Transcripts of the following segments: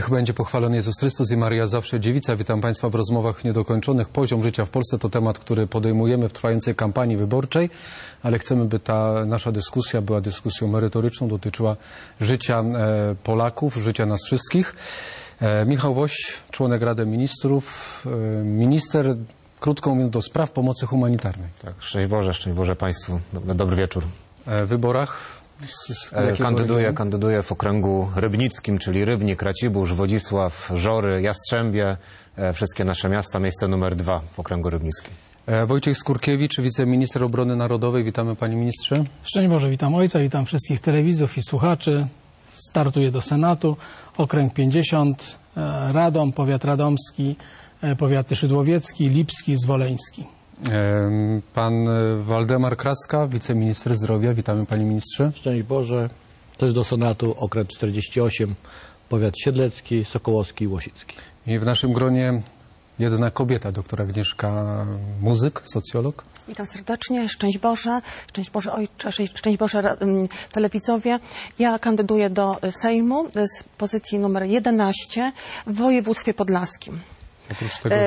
Niech będzie pochwalony Jezus Chrystus i Maria zawsze dziewica. Witam Państwa w rozmowach niedokończonych. Poziom życia w Polsce to temat, który podejmujemy w trwającej kampanii wyborczej, ale chcemy, by ta nasza dyskusja była dyskusją merytoryczną, dotyczyła życia Polaków, życia nas wszystkich. Michał Woś, członek Rady Ministrów, minister, krótko mówiąc, do spraw pomocy humanitarnej. Tak, szczęść Boże Państwu. Dobry wieczór. W wyborach? Kandyduję w okręgu rybnickim, czyli Rybnik, Racibórz, Wodzisław, Żory, Jastrzębie, wszystkie nasze miasta, miejsce numer 2 w okręgu rybnickim. Wojciech Skurkiewicz, wiceminister obrony narodowej. Witamy, panie ministrze. Szczęść Boże, witam ojca, witam wszystkich telewidzów i słuchaczy. Startuję do Senatu, okręg 50, Radom, powiat radomski, powiaty szydłowiecki, lipski, zwoleński. Pan Waldemar Kraska, wiceminister zdrowia. Witamy, panie ministrze. Szczęść Boże, też do Senatu, okręg 48, powiat siedlecki, sokołowski i łosicki. I w naszym gronie jedna kobieta, doktor Agnieszka Muzyk, socjolog. Witam serdecznie, szczęść Boże Ojcze, szczęść Boże telewidzowie. Ja kandyduję do Sejmu z pozycji numer 11 w województwie podlaskim. Oprócz tego,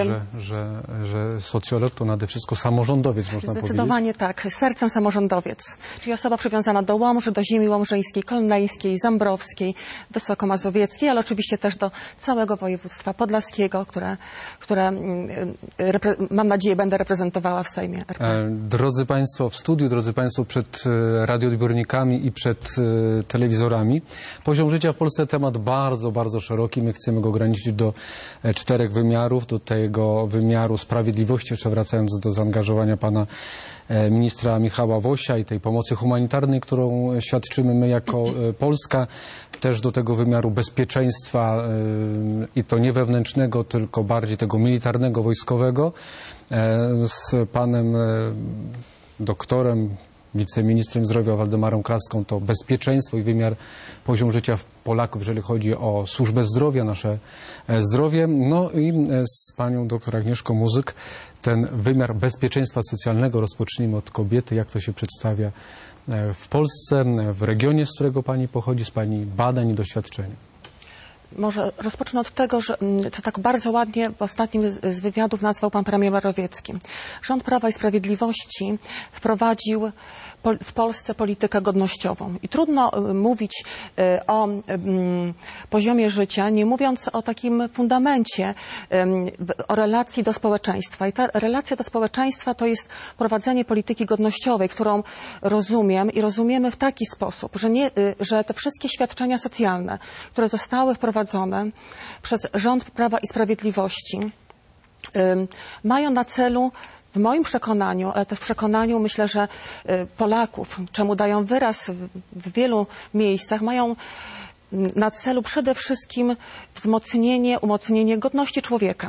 że socjolog, to nade wszystko samorządowiec, można powiedzieć. Zdecydowanie tak, sercem samorządowiec. Czyli osoba przywiązana do Łomży, do ziemi łomżyńskiej, kolneńskiej, zambrowskiej, wysokomazowieckiej, ale oczywiście też do całego województwa podlaskiego, które mam nadzieję będę reprezentowała w Sejmie RP. Drodzy Państwo, w studiu, drodzy Państwo, przed radioodbiornikami i przed telewizorami. Poziom życia w Polsce temat bardzo, bardzo szeroki. My chcemy go ograniczyć do 4 wymiarów. Do tego wymiaru sprawiedliwości, jeszcze wracając do zaangażowania pana ministra Michała Wosia i tej pomocy humanitarnej, którą świadczymy my jako Polska, też do tego wymiaru bezpieczeństwa i to nie wewnętrznego, tylko bardziej tego militarnego, wojskowego, z panem doktorem, wiceministrem zdrowia Waldemarem Kraską, to bezpieczeństwo i wymiar, poziom życia Polaków, jeżeli chodzi o służbę zdrowia, nasze zdrowie. No i z panią doktor Agnieszką Muzyk ten wymiar bezpieczeństwa socjalnego. Rozpocznijmy od kobiety, jak to się przedstawia w Polsce, w regionie, z którego pani pochodzi, z pani badań i doświadczeń. Może rozpocznę od tego, że co tak bardzo ładnie w ostatnim z wywiadów nazwał pan premier Morawiecki. Rząd Prawa i Sprawiedliwości wprowadził w Polsce politykę godnościową. I trudno mówić o poziomie życia, nie mówiąc o takim fundamencie, o relacji do społeczeństwa. I ta relacja do społeczeństwa to jest prowadzenie polityki godnościowej, którą rozumiem i rozumiemy w taki sposób, że te wszystkie świadczenia socjalne, które zostały wprowadzone przez rząd Prawa i Sprawiedliwości, mają na celu, w moim przekonaniu, ale też w przekonaniu, myślę, że Polaków, czemu dają wyraz w wielu miejscach, mają na celu przede wszystkim umocnienie godności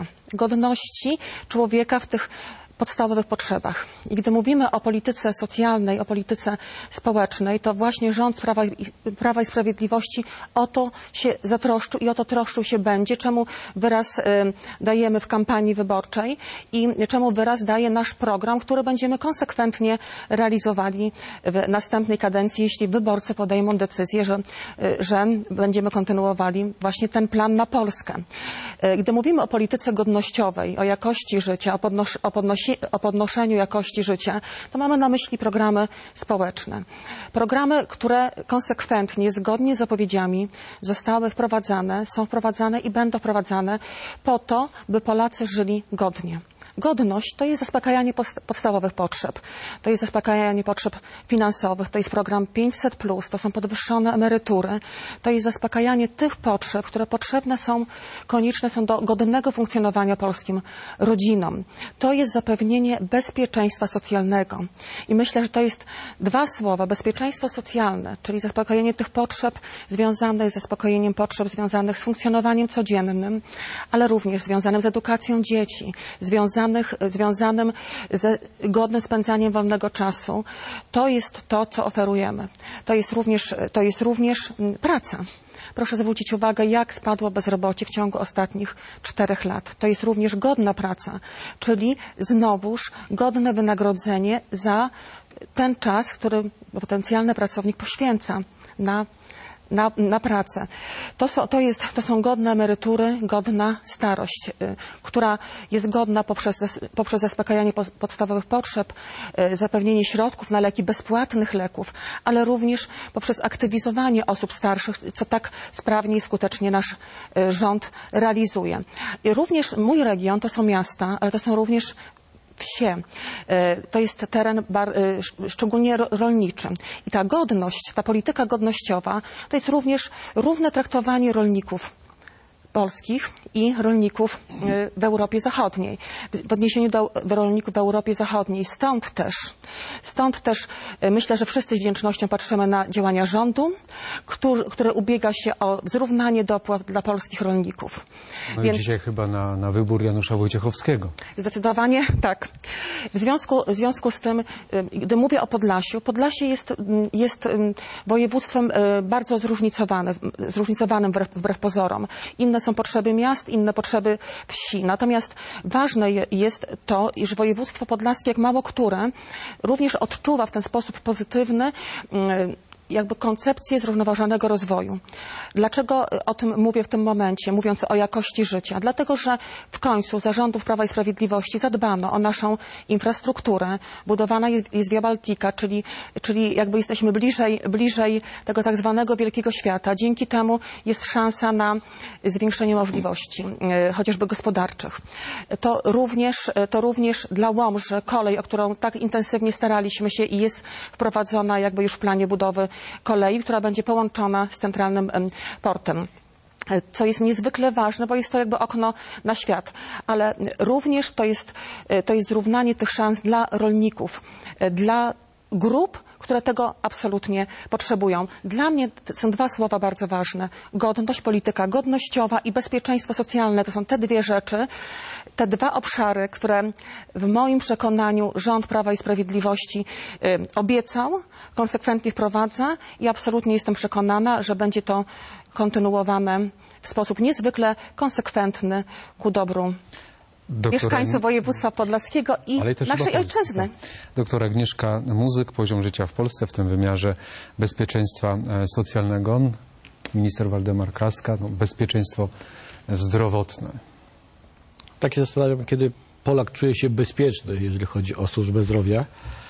człowieka w tych podstawowych potrzebach. I gdy mówimy o polityce socjalnej, o polityce społecznej, to właśnie rząd Prawa i Sprawiedliwości o to się zatroszczył i o to troszczył się będzie, czemu wyraz dajemy w kampanii wyborczej i czemu wyraz daje nasz program, który będziemy konsekwentnie realizowali w następnej kadencji, jeśli wyborcy podejmą decyzję, że będziemy kontynuowali właśnie ten plan na Polskę. Gdy mówimy o polityce godnościowej, o jakości życia, o podnoszeniu jakości życia, to mamy na myśli programy społeczne. Programy, które konsekwentnie, zgodnie z zapowiedziami zostały wprowadzane, są wprowadzane i będą wprowadzane po to, by Polacy żyli godnie. Godność to jest zaspokajanie podstawowych potrzeb. To jest zaspokajanie potrzeb finansowych, to jest program 500+, to są podwyższone emerytury, to jest zaspokajanie tych potrzeb, które konieczne są do godnego funkcjonowania polskim rodzinom. To jest zapewnienie bezpieczeństwa socjalnego. I myślę, że to jest 2 słowa, bezpieczeństwo socjalne, czyli zaspokojenie tych potrzeb związanych z zaspokojeniem potrzeb związanych z funkcjonowaniem codziennym, ale również związanym z edukacją dzieci, związanym z godnym spędzaniem wolnego czasu. To jest to, co oferujemy. To jest również praca. Proszę zwrócić uwagę, jak spadło bezrobocie w ciągu ostatnich 4 lat. To jest również godna praca, czyli znowuż godne wynagrodzenie za ten czas, który potencjalny pracownik poświęca na na pracę. To są godne emerytury, godna starość, która jest godna poprzez zaspokajanie podstawowych potrzeb, zapewnienie środków na leki, bezpłatnych leków, ale również poprzez aktywizowanie osób starszych, co tak sprawnie i skutecznie nasz rząd realizuje. I również mój region to są miasta, ale to są również wsie. To jest teren szczególnie rolniczy. I ta godność, ta polityka godnościowa to jest również równe traktowanie rolników polskich i rolników w Europie Zachodniej. W odniesieniu do rolników w Europie Zachodniej. Stąd też myślę, że wszyscy z wdzięcznością patrzymy na działania rządu, które ubiega się o zrównanie dopłat dla polskich rolników. No i dzisiaj chyba na wybór Janusza Wojciechowskiego. Zdecydowanie tak. W związku z tym, gdy mówię o Podlasiu, Podlasie jest województwem bardzo zróżnicowanym wbrew pozorom. Inne są potrzeby miast, inne potrzeby wsi. Natomiast ważne jest to, iż województwo podlaskie, jak mało które, również odczuwa w ten sposób pozytywny jakby koncepcję zrównoważonego rozwoju. Dlaczego o tym mówię w tym momencie, mówiąc o jakości życia? Dlatego, że w końcu za rządów Prawa i Sprawiedliwości zadbano o naszą infrastrukturę. Budowana jest Via Baltica, czyli jakby jesteśmy bliżej tego tak zwanego wielkiego świata. Dzięki temu jest szansa na zwiększenie możliwości, chociażby gospodarczych. To również dla Łomży kolej, o którą tak intensywnie staraliśmy się i jest wprowadzona jakby już w planie budowy kolei, która będzie połączona z centralnym portem. Co jest niezwykle ważne, bo jest to jakby okno na świat, ale również to jest zrównanie tych szans dla rolników, dla grup, które tego absolutnie potrzebują. Dla mnie są dwa słowa bardzo ważne. Godność, polityka godnościowa i bezpieczeństwo socjalne. To są te dwie rzeczy, te dwa obszary, które w moim przekonaniu rząd Prawa i Sprawiedliwości obiecał, konsekwentnie wprowadza i absolutnie jestem przekonana, że będzie to kontynuowane w sposób niezwykle konsekwentny ku dobru mieszkańców województwa podlaskiego i naszej ojczyzny. Doktor Agnieszka Muzyk, poziom życia w Polsce w tym wymiarze bezpieczeństwa socjalnego. Minister Waldemar Kraska, bezpieczeństwo zdrowotne. Tak się zastanawiam, kiedy Polak czuje się bezpieczny, jeżeli chodzi o służbę zdrowia.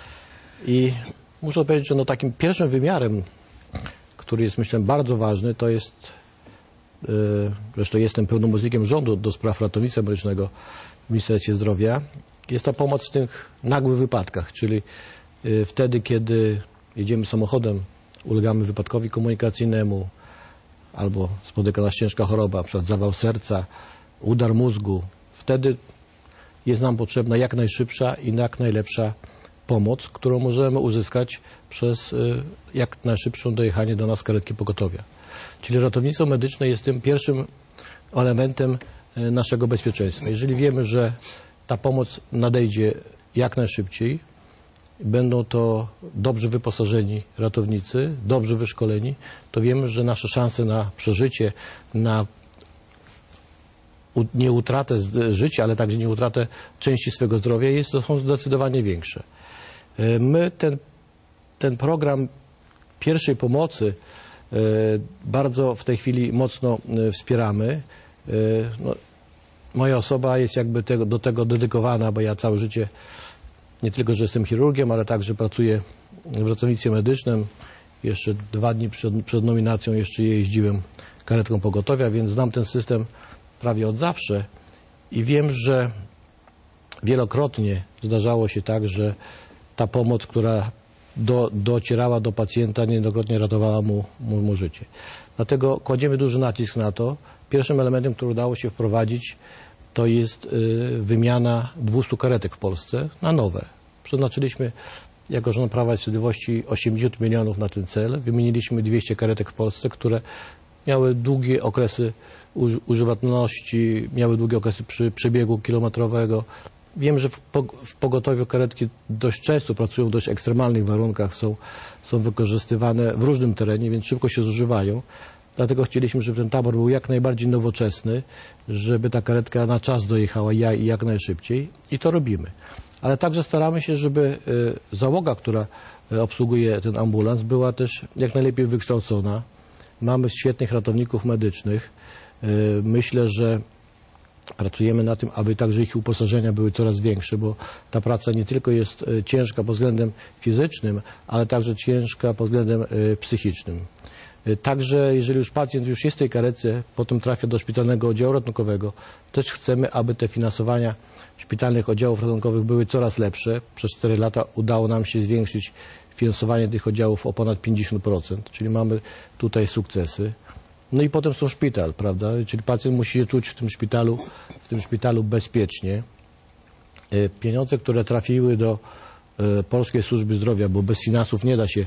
I muszę powiedzieć, że takim pierwszym wymiarem, który jest, myślę, bardzo ważny, to jest, zresztą jestem pełnomocnikiem rządu do spraw ratownictwa medycznego w Ministerstwie Zdrowia, jest ta pomoc w tych nagłych wypadkach, czyli wtedy, kiedy jedziemy samochodem, ulegamy wypadkowi komunikacyjnemu, albo spotyka nas ciężka choroba, na przykład zawał serca, udar mózgu, wtedy jest nam potrzebna jak najszybsza i jak najlepsza pomoc, którą możemy uzyskać przez jak najszybsze dojechanie do nas karetki pogotowia. Czyli ratownictwo medyczne jest tym pierwszym elementem naszego bezpieczeństwa. Jeżeli wiemy, że ta pomoc nadejdzie jak najszybciej, będą to dobrze wyposażeni ratownicy, dobrze wyszkoleni, to wiemy, że nasze szanse na przeżycie, na nie utratę życia, ale także nie utratę części swego zdrowia są zdecydowanie większe. My ten program pierwszej pomocy bardzo w tej chwili mocno wspieramy. Moja osoba jest jakby do tego dedykowana, bo ja całe życie nie tylko, że jestem chirurgiem, ale także pracuję w ratownictwie medycznym. Jeszcze 2 dni przed nominacją jeszcze jeździłem karetką pogotowia, więc znam ten system prawie od zawsze i wiem, że wielokrotnie zdarzało się tak, że ta pomoc, która docierała do pacjenta, niejednokrotnie ratowała mu życie. Dlatego kładziemy duży nacisk na to. Pierwszym elementem, który udało się wprowadzić, to jest wymiana 200 karetek w Polsce na nowe. Przeznaczyliśmy jako rząd Prawa i Sprawiedliwości 80 milionów na ten cel. Wymieniliśmy 200 karetek w Polsce, które miały długie okresy używalności, miały długie okresy przebiegu kilometrowego. Wiem, że w pogotowiu karetki dość często pracują w dość ekstremalnych warunkach, są wykorzystywane w różnym terenie, więc szybko się zużywają. Dlatego chcieliśmy, żeby ten tabor był jak najbardziej nowoczesny, żeby ta karetka na czas dojechała jak najszybciej i to robimy. Ale także staramy się, żeby załoga, która obsługuje ten ambulans, była też jak najlepiej wykształcona, Mamy świetnych ratowników medycznych. Myślę, że pracujemy na tym, aby także ich uposażenia były coraz większe, bo ta praca nie tylko jest ciężka pod względem fizycznym, ale także ciężka pod względem psychicznym. Także jeżeli już pacjent już jest w tej karetce, potem trafia do szpitalnego oddziału ratunkowego, też chcemy, aby te finansowania szpitalnych oddziałów ratunkowych były coraz lepsze. Przez 4 lata udało nam się zwiększyć finansowanie tych oddziałów o ponad 50%, czyli mamy tutaj sukcesy. No i potem są szpital, prawda? Czyli pacjent musi się czuć w tym szpitalu bezpiecznie. Pieniądze, które trafiły do Polskiej Służby Zdrowia, bo bez finansów nie da się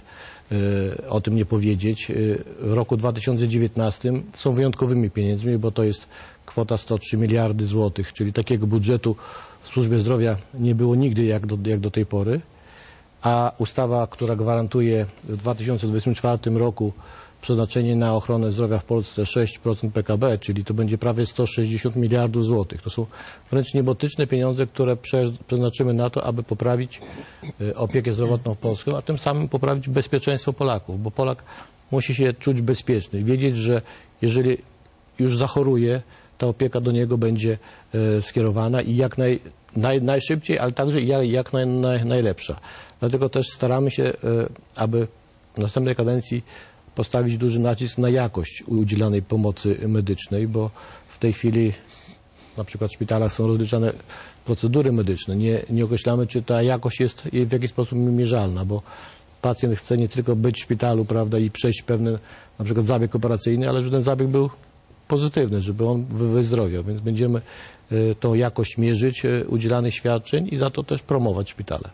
o tym nie powiedzieć, w roku 2019 są wyjątkowymi pieniędzmi, bo to jest kwota 103 miliardy złotych, czyli takiego budżetu w Służbie Zdrowia nie było nigdy jak do tej pory, a ustawa, która gwarantuje w 2024 roku przeznaczenie na ochronę zdrowia w Polsce 6% PKB, czyli to będzie prawie 160 miliardów złotych. To są wręcz niebotyczne pieniądze, które przeznaczymy na to, aby poprawić opiekę zdrowotną w Polsce, a tym samym poprawić bezpieczeństwo Polaków, bo Polak musi się czuć bezpieczny, wiedzieć, że jeżeli już zachoruje, ta opieka do niego będzie skierowana i jak najszybciej, ale także jak najlepsza. Dlatego też staramy się, aby w następnej kadencji postawić duży nacisk na jakość udzielanej pomocy medycznej, bo w tej chwili na przykład w szpitalach są rozliczane procedury medyczne. Nie określamy, czy ta jakość jest w jakiś sposób mierzalna, bo pacjent chce nie tylko być w szpitalu, prawda, i przejść pewien na przykład zabieg operacyjny, ale żeby ten zabieg był pozytywny, żeby on wyzdrowiał, więc będziemy tą jakość mierzyć udzielanych świadczeń i za to też promować szpitale.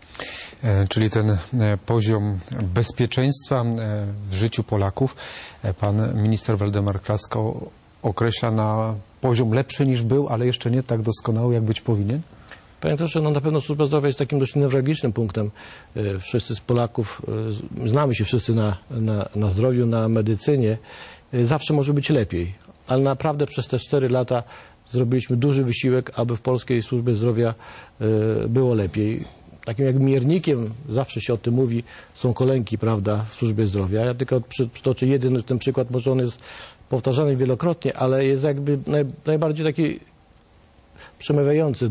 Czyli ten poziom bezpieczeństwa w życiu Polaków pan minister Waldemar Kraska określa na poziom lepszy niż był, ale jeszcze nie tak doskonały, jak być powinien? Panie doktorze, no na pewno służba zdrowia jest takim dość newralgicznym punktem. Wszyscy z Polaków, znamy się wszyscy na zdrowiu, na medycynie. Zawsze może być lepiej, ale naprawdę przez te 4 lata zrobiliśmy duży wysiłek, aby w polskiej służbie zdrowia było lepiej. Takim jak miernikiem, zawsze się o tym mówi, są kolejki, prawda, w służbie zdrowia. Ja tylko przytoczę jeden ten przykład, może on jest powtarzany wielokrotnie, ale jest jakby najbardziej taki przemawiający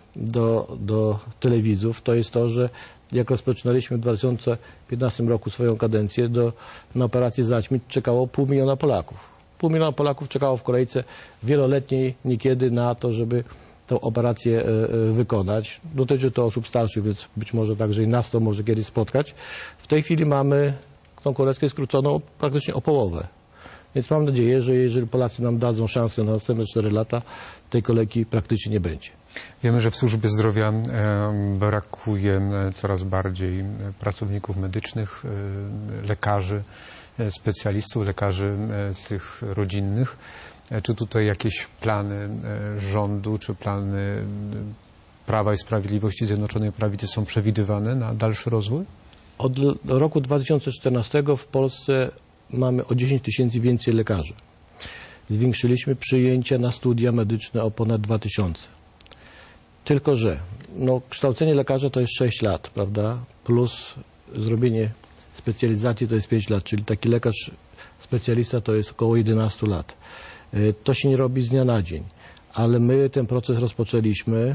do telewidzów. To jest to, że jak rozpoczynaliśmy w 2015 roku swoją kadencję, na operację zaćmić czekało 500 000 Polaków. 500 000 Polaków czekało w kolejce wieloletniej niekiedy na to, żeby tę operację wykonać. Dotyczy to osób starszych, więc być może także i nas to może kiedyś spotkać. W tej chwili mamy tą kolejkę skróconą praktycznie o połowę. Więc mam nadzieję, że jeżeli Polacy nam dadzą szansę na następne 4 lata, tej kolejki praktycznie nie będzie. Wiemy, że w służbie zdrowia brakuje coraz bardziej pracowników medycznych, lekarzy, specjalistów, lekarzy tych rodzinnych. Czy tutaj jakieś plany rządu, czy plany Prawa i Sprawiedliwości, Zjednoczonej Prawicy są przewidywane na dalszy rozwój? Od roku 2014 w Polsce mamy o 10 000 więcej lekarzy. Zwiększyliśmy przyjęcia na studia medyczne o ponad 2000. Tylko że kształcenie lekarza to jest 6 lat, prawda? Plus zrobienie specjalizacji to jest 5 lat, czyli taki lekarz specjalista to jest około 11 lat. To się nie robi z dnia na dzień, ale my ten proces rozpoczęliśmy.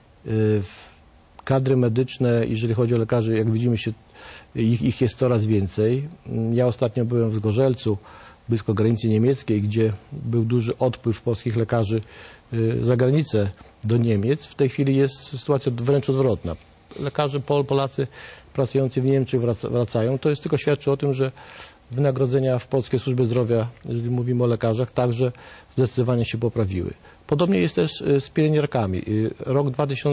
Kadry medyczne, jeżeli chodzi o lekarzy, jak widzimy, ich jest coraz więcej. Ja ostatnio byłem w Zgorzelcu, blisko granicy niemieckiej, gdzie był duży odpływ polskich lekarzy za granicę do Niemiec. W tej chwili jest sytuacja wręcz odwrotna. Lekarze Polacy pracujący w Niemczech wracają. To jest tylko świadczy o tym, że wynagrodzenia w Polskiej Służbie Zdrowia, jeżeli mówimy o lekarzach, także zdecydowanie się poprawiły. Podobnie jest też z pielęgniarkami. Rok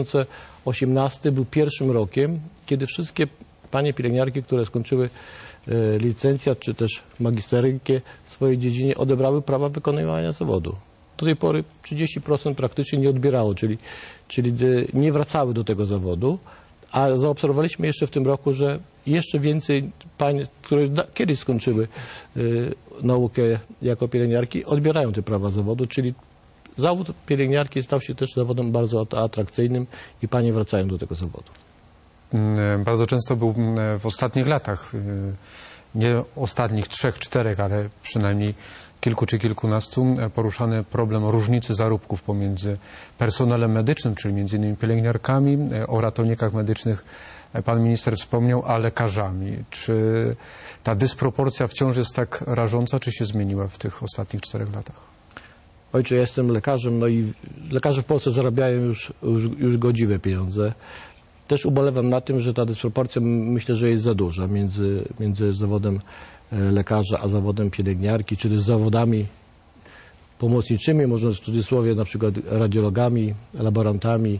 2018 był pierwszym rokiem, kiedy wszystkie panie pielęgniarki, które skończyły licencjat czy też magisterykę w swojej dziedzinie, odebrały prawa wykonywania zawodu. Do tej pory 30% praktycznie nie odbierało, czyli nie wracały do tego zawodu, a zaobserwowaliśmy jeszcze w tym roku, że jeszcze więcej pań, które kiedyś skończyły naukę jako pielęgniarki, odbierają te prawa zawodu, czyli zawód pielęgniarki stał się też zawodem bardzo atrakcyjnym i panie wracają do tego zawodu. Bardzo często był w ostatnich latach nie ostatnich 3-4, ale przynajmniej kilku czy kilkunastu, poruszany problem różnicy zarobków pomiędzy personelem medycznym, czyli między innymi pielęgniarkami, o ratownikach medycznych pan minister wspomniał, a lekarzami. Czy ta dysproporcja wciąż jest tak rażąca, czy się zmieniła w tych ostatnich 4 latach? Ojcze, ja jestem lekarzem, no i lekarze w Polsce zarabiają już godziwe pieniądze. Też ubolewam na tym, że ta dysproporcja, myślę, że jest za duża między zawodem lekarza a zawodem pielęgniarki, czy też zawodami pomocniczymi, można w cudzysłowie na przykład radiologami, laborantami,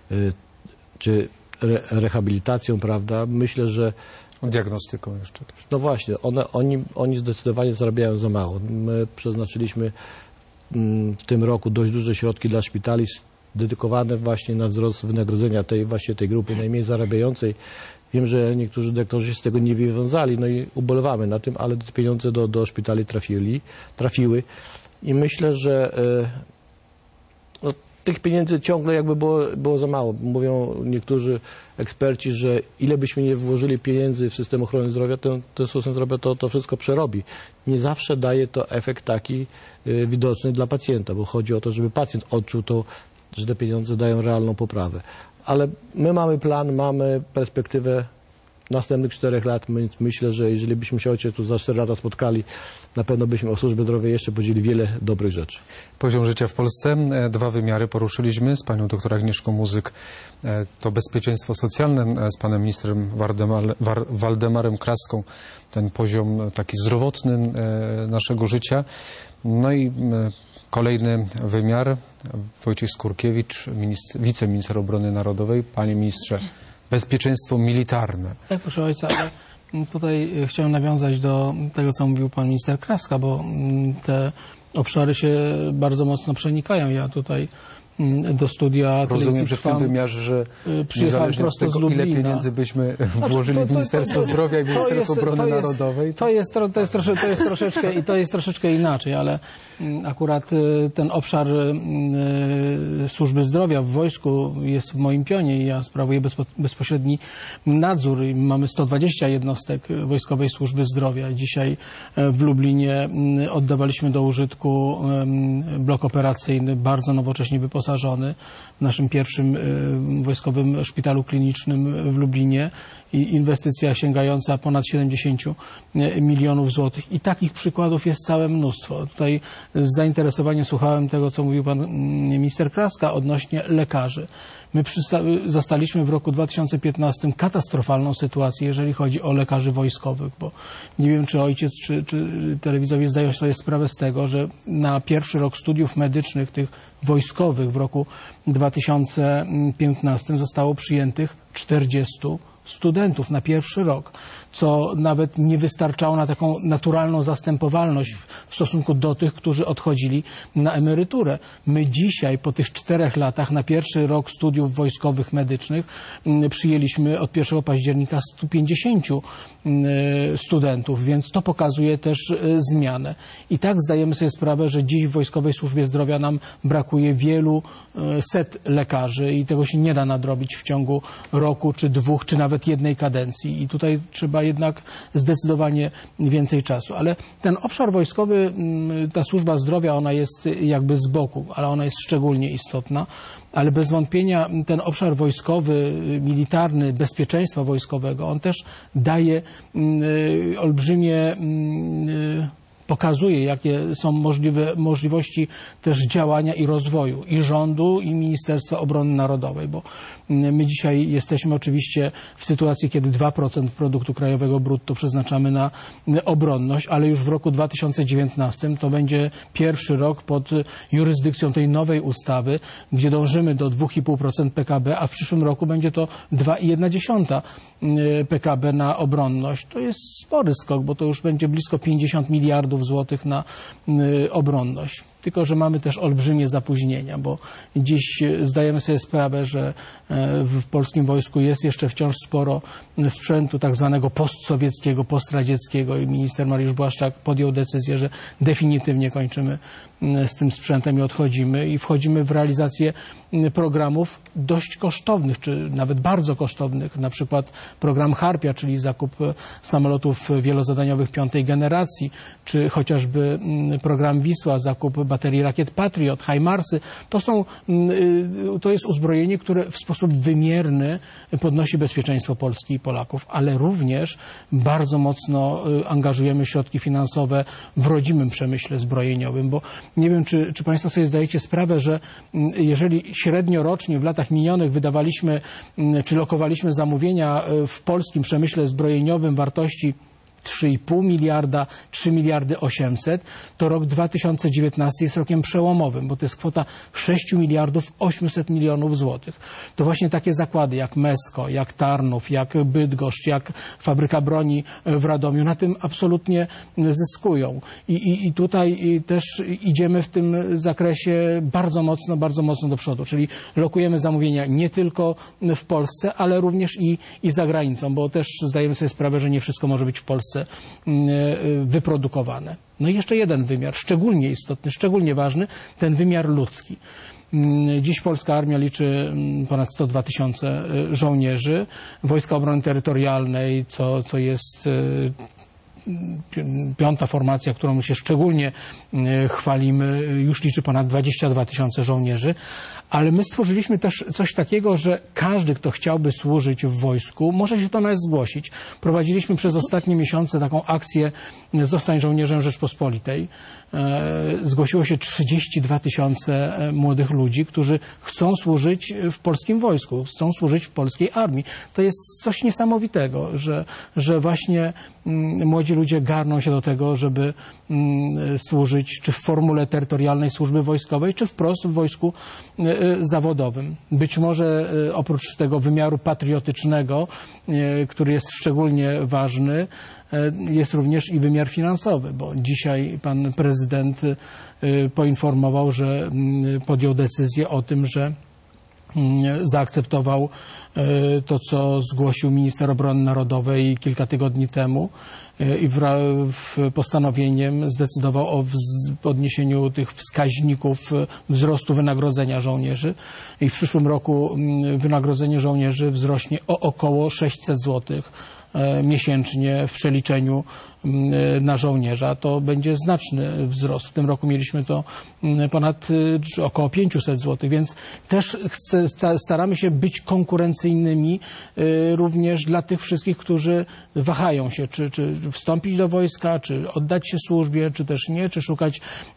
czy rehabilitacją, prawda? Myślę, że Diagnostyką jeszcze też. no właśnie, oni zdecydowanie zarabiają za mało. My przeznaczyliśmy w tym roku dość duże środki dla szpitali dedykowane właśnie na wzrost wynagrodzenia tej grupy najmniej zarabiającej. Wiem, że niektórzy doktorzy się z tego nie wywiązali, no i ubolewamy na tym, ale te pieniądze do szpitali trafiły i myślę, że no, tych pieniędzy ciągle jakby było za mało. Mówią niektórzy eksperci, że ile byśmy nie włożyli pieniędzy w system ochrony zdrowia, ten system zdrowia to wszystko przerobi. Nie zawsze daje to efekt taki widoczny dla pacjenta, bo chodzi o to, żeby pacjent odczuł to, że te pieniądze dają realną poprawę. Ale my mamy plan, mamy perspektywę następnych 4 lat. Myślę, że jeżeli byśmy się ojciec tu za 4 lata spotkali, na pewno byśmy o służbie zdrowia jeszcze powiedzieli wiele dobrych rzeczy. Poziom życia w Polsce, 2 wymiary poruszyliśmy z panią dr Agnieszką Muzyk. To bezpieczeństwo socjalne, z panem ministrem Waldemarem Kraską, ten poziom taki zdrowotny naszego życia. No i kolejny wymiar, Wojciech Skurkiewicz, wiceminister obrony narodowej. Panie ministrze, bezpieczeństwo militarne. Tak, proszę ojca, ale tutaj chciałem nawiązać do tego, co mówił pan minister Kraska, bo te obszary się bardzo mocno przenikają. Ja tutaj do studia rozumiem, że w tym wymiarze, że przyjechałem prosto z Lublina. Ile pieniędzy byśmy włożyli w Ministerstwo Zdrowia i Ministerstwo Obrony Narodowej. To jest troszeczkę inaczej, ale akurat ten obszar służby zdrowia w wojsku jest w moim pionie i ja sprawuję bezpośredni nadzór. Mamy 120 jednostek Wojskowej Służby Zdrowia. Dzisiaj w Lublinie oddawaliśmy do użytku blok operacyjny, bardzo nowocześnie wyposażony w naszym pierwszym wojskowym szpitalu klinicznym w Lublinie i inwestycja sięgająca ponad 70 milionów złotych. I takich przykładów jest całe mnóstwo. Tutaj z zainteresowaniem słuchałem tego, co mówił pan minister Kraska odnośnie lekarzy. My zastaliśmy w roku 2015 katastrofalną sytuację, jeżeli chodzi o lekarzy wojskowych, bo nie wiem, czy ojciec, czy telewidzowie zdają sobie sprawę z tego, że na pierwszy rok studiów medycznych, tych wojskowych w roku 2015 zostało przyjętych 40 studentów na pierwszy rok, co nawet nie wystarczało na taką naturalną zastępowalność w stosunku do tych, którzy odchodzili na emeryturę. My dzisiaj, po tych 4 latach, na pierwszy rok studiów wojskowych medycznych przyjęliśmy od 1 października 150 studentów, więc to pokazuje też zmianę. I tak zdajemy sobie sprawę, że dziś w Wojskowej Służbie Zdrowia nam brakuje wielu set lekarzy i tego się nie da nadrobić w ciągu roku, czy 2, czy nawet 1 kadencji. I tutaj trzeba jednak zdecydowanie więcej czasu. Ale ten obszar wojskowy, ta służba zdrowia, ona jest jakby z boku, ale ona jest szczególnie istotna. Ale bez wątpienia ten obszar wojskowy, militarny, bezpieczeństwa wojskowego, on też daje olbrzymie, pokazuje, jakie są możliwości też działania i rozwoju i rządu, i Ministerstwa Obrony Narodowej, bo my dzisiaj jesteśmy oczywiście w sytuacji, kiedy 2% produktu krajowego brutto przeznaczamy na obronność, ale już w roku 2019 to będzie pierwszy rok pod jurysdykcją tej nowej ustawy, gdzie dążymy do 2,5% PKB, a w przyszłym roku będzie to 2,1% PKB na obronność. To jest spory skok, bo to już będzie blisko 50 miliardów złotych na obronność. tylko że mamy też olbrzymie zapóźnienia, bo dziś zdajemy sobie sprawę, że w polskim wojsku jest jeszcze wciąż sporo sprzętu tak zwanego postsowieckiego, postradzieckiego i minister Mariusz Błaszczak podjął decyzję, że definitywnie kończymy z tym sprzętem i odchodzimy i wchodzimy w realizację programów dość kosztownych, czy nawet bardzo kosztownych, na przykład program Harpia, czyli zakup samolotów wielozadaniowych piątej generacji, czy chociażby program Wisła, zakup baterii rakiet Patriot, HIMARSy. To jest uzbrojenie, które w sposób wymierny podnosi bezpieczeństwo Polski i Polaków, ale również bardzo mocno angażujemy środki finansowe w rodzimym przemyśle zbrojeniowym, bo nie wiem, czy Państwo sobie zdajecie sprawę, że jeżeli średnio rocznie w latach minionych wydawaliśmy, czy lokowaliśmy zamówienia w polskim przemyśle zbrojeniowym wartości 3,5 miliarda, 3 miliardy 800, to rok 2019 jest rokiem przełomowym, bo to jest kwota 6 miliardów 800 milionów złotych. To właśnie takie zakłady jak Mesko, jak Tarnów, jak Bydgoszcz, jak fabryka broni w Radomiu na tym absolutnie zyskują. I tutaj też idziemy w tym zakresie bardzo mocno do przodu, czyli lokujemy zamówienia nie tylko w Polsce, ale również i za granicą, bo też zdajemy sobie sprawę, że nie wszystko może być w Polsce wyprodukowane. No i jeszcze jeden wymiar, szczególnie istotny, szczególnie ważny, ten wymiar ludzki. Dziś polska armia liczy ponad 102 tysiące żołnierzy. Wojska Obrony Terytorialnej, co jest piąta formacja, którą się szczególnie chwalimy, już liczy ponad 22 tysiące żołnierzy, ale my stworzyliśmy też coś takiego, że każdy, kto chciałby służyć w wojsku, może się do nas zgłosić. Prowadziliśmy przez ostatnie miesiące taką akcję Zostań żołnierzem Rzeczpospolitej. Zgłosiło się 32 tysiące młodych ludzi, którzy chcą służyć w polskim wojsku, chcą służyć w polskiej armii. To jest coś niesamowitego, że właśnie młodzi ludzie garną się do tego, żeby służyć czy w formule terytorialnej służby wojskowej, czy wprost w wojsku zawodowym. Być może oprócz tego wymiaru patriotycznego, który jest szczególnie ważny, jest również i wymiar finansowy, bo dzisiaj pan prezydent poinformował, że podjął decyzję o tym, że zaakceptował to, co zgłosił minister obrony narodowej kilka tygodni temu i postanowieniem zdecydował o podniesieniu tych wskaźników wzrostu wynagrodzenia żołnierzy i w przyszłym roku wynagrodzenie żołnierzy wzrośnie o około 600 zł miesięcznie w przeliczeniu na żołnierza. To będzie znaczny wzrost. W tym roku mieliśmy to ponad około 500 zł, więc też staramy się być konkurencyjnymi również dla tych wszystkich, którzy wahają się, czy wstąpić do wojska, czy oddać się służbie, czy też nie, czy szukać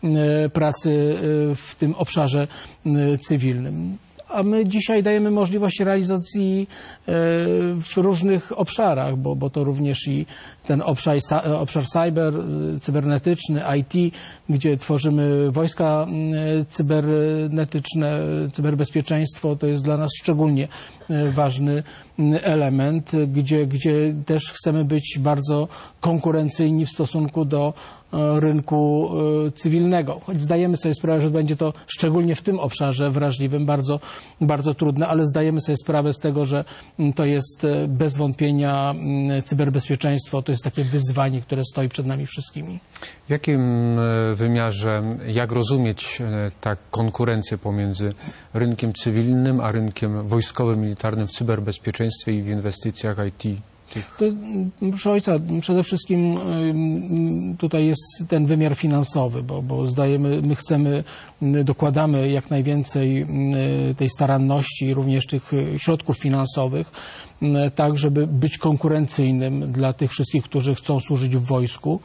pracy w tym obszarze cywilnym. A my dzisiaj dajemy możliwość realizacji w różnych obszarach, bo to również i ten obszar cybernetyczny, IT, gdzie tworzymy wojska cybernetyczne, cyberbezpieczeństwo, to jest dla nas szczególnie ważny element, gdzie też chcemy być bardzo konkurencyjni w stosunku do rynku cywilnego. Choć zdajemy sobie sprawę, że będzie to szczególnie w tym obszarze wrażliwym bardzo, bardzo trudne, ale zdajemy sobie sprawę z tego, że to jest bez wątpienia cyberbezpieczeństwo, to jest takie wyzwanie, które stoi przed nami wszystkimi. W jakim wymiarze, jak rozumieć tak konkurencję pomiędzy rynkiem cywilnym a rynkiem wojskowym, militarnym w cyberbezpieczeństwie i w inwestycjach IT? Proszę ojca, przede wszystkim tutaj jest ten wymiar finansowy, bo my dokładamy jak najwięcej tej staranności, również tych środków finansowych, tak żeby być konkurencyjnym dla tych wszystkich, którzy chcą służyć w wojsku,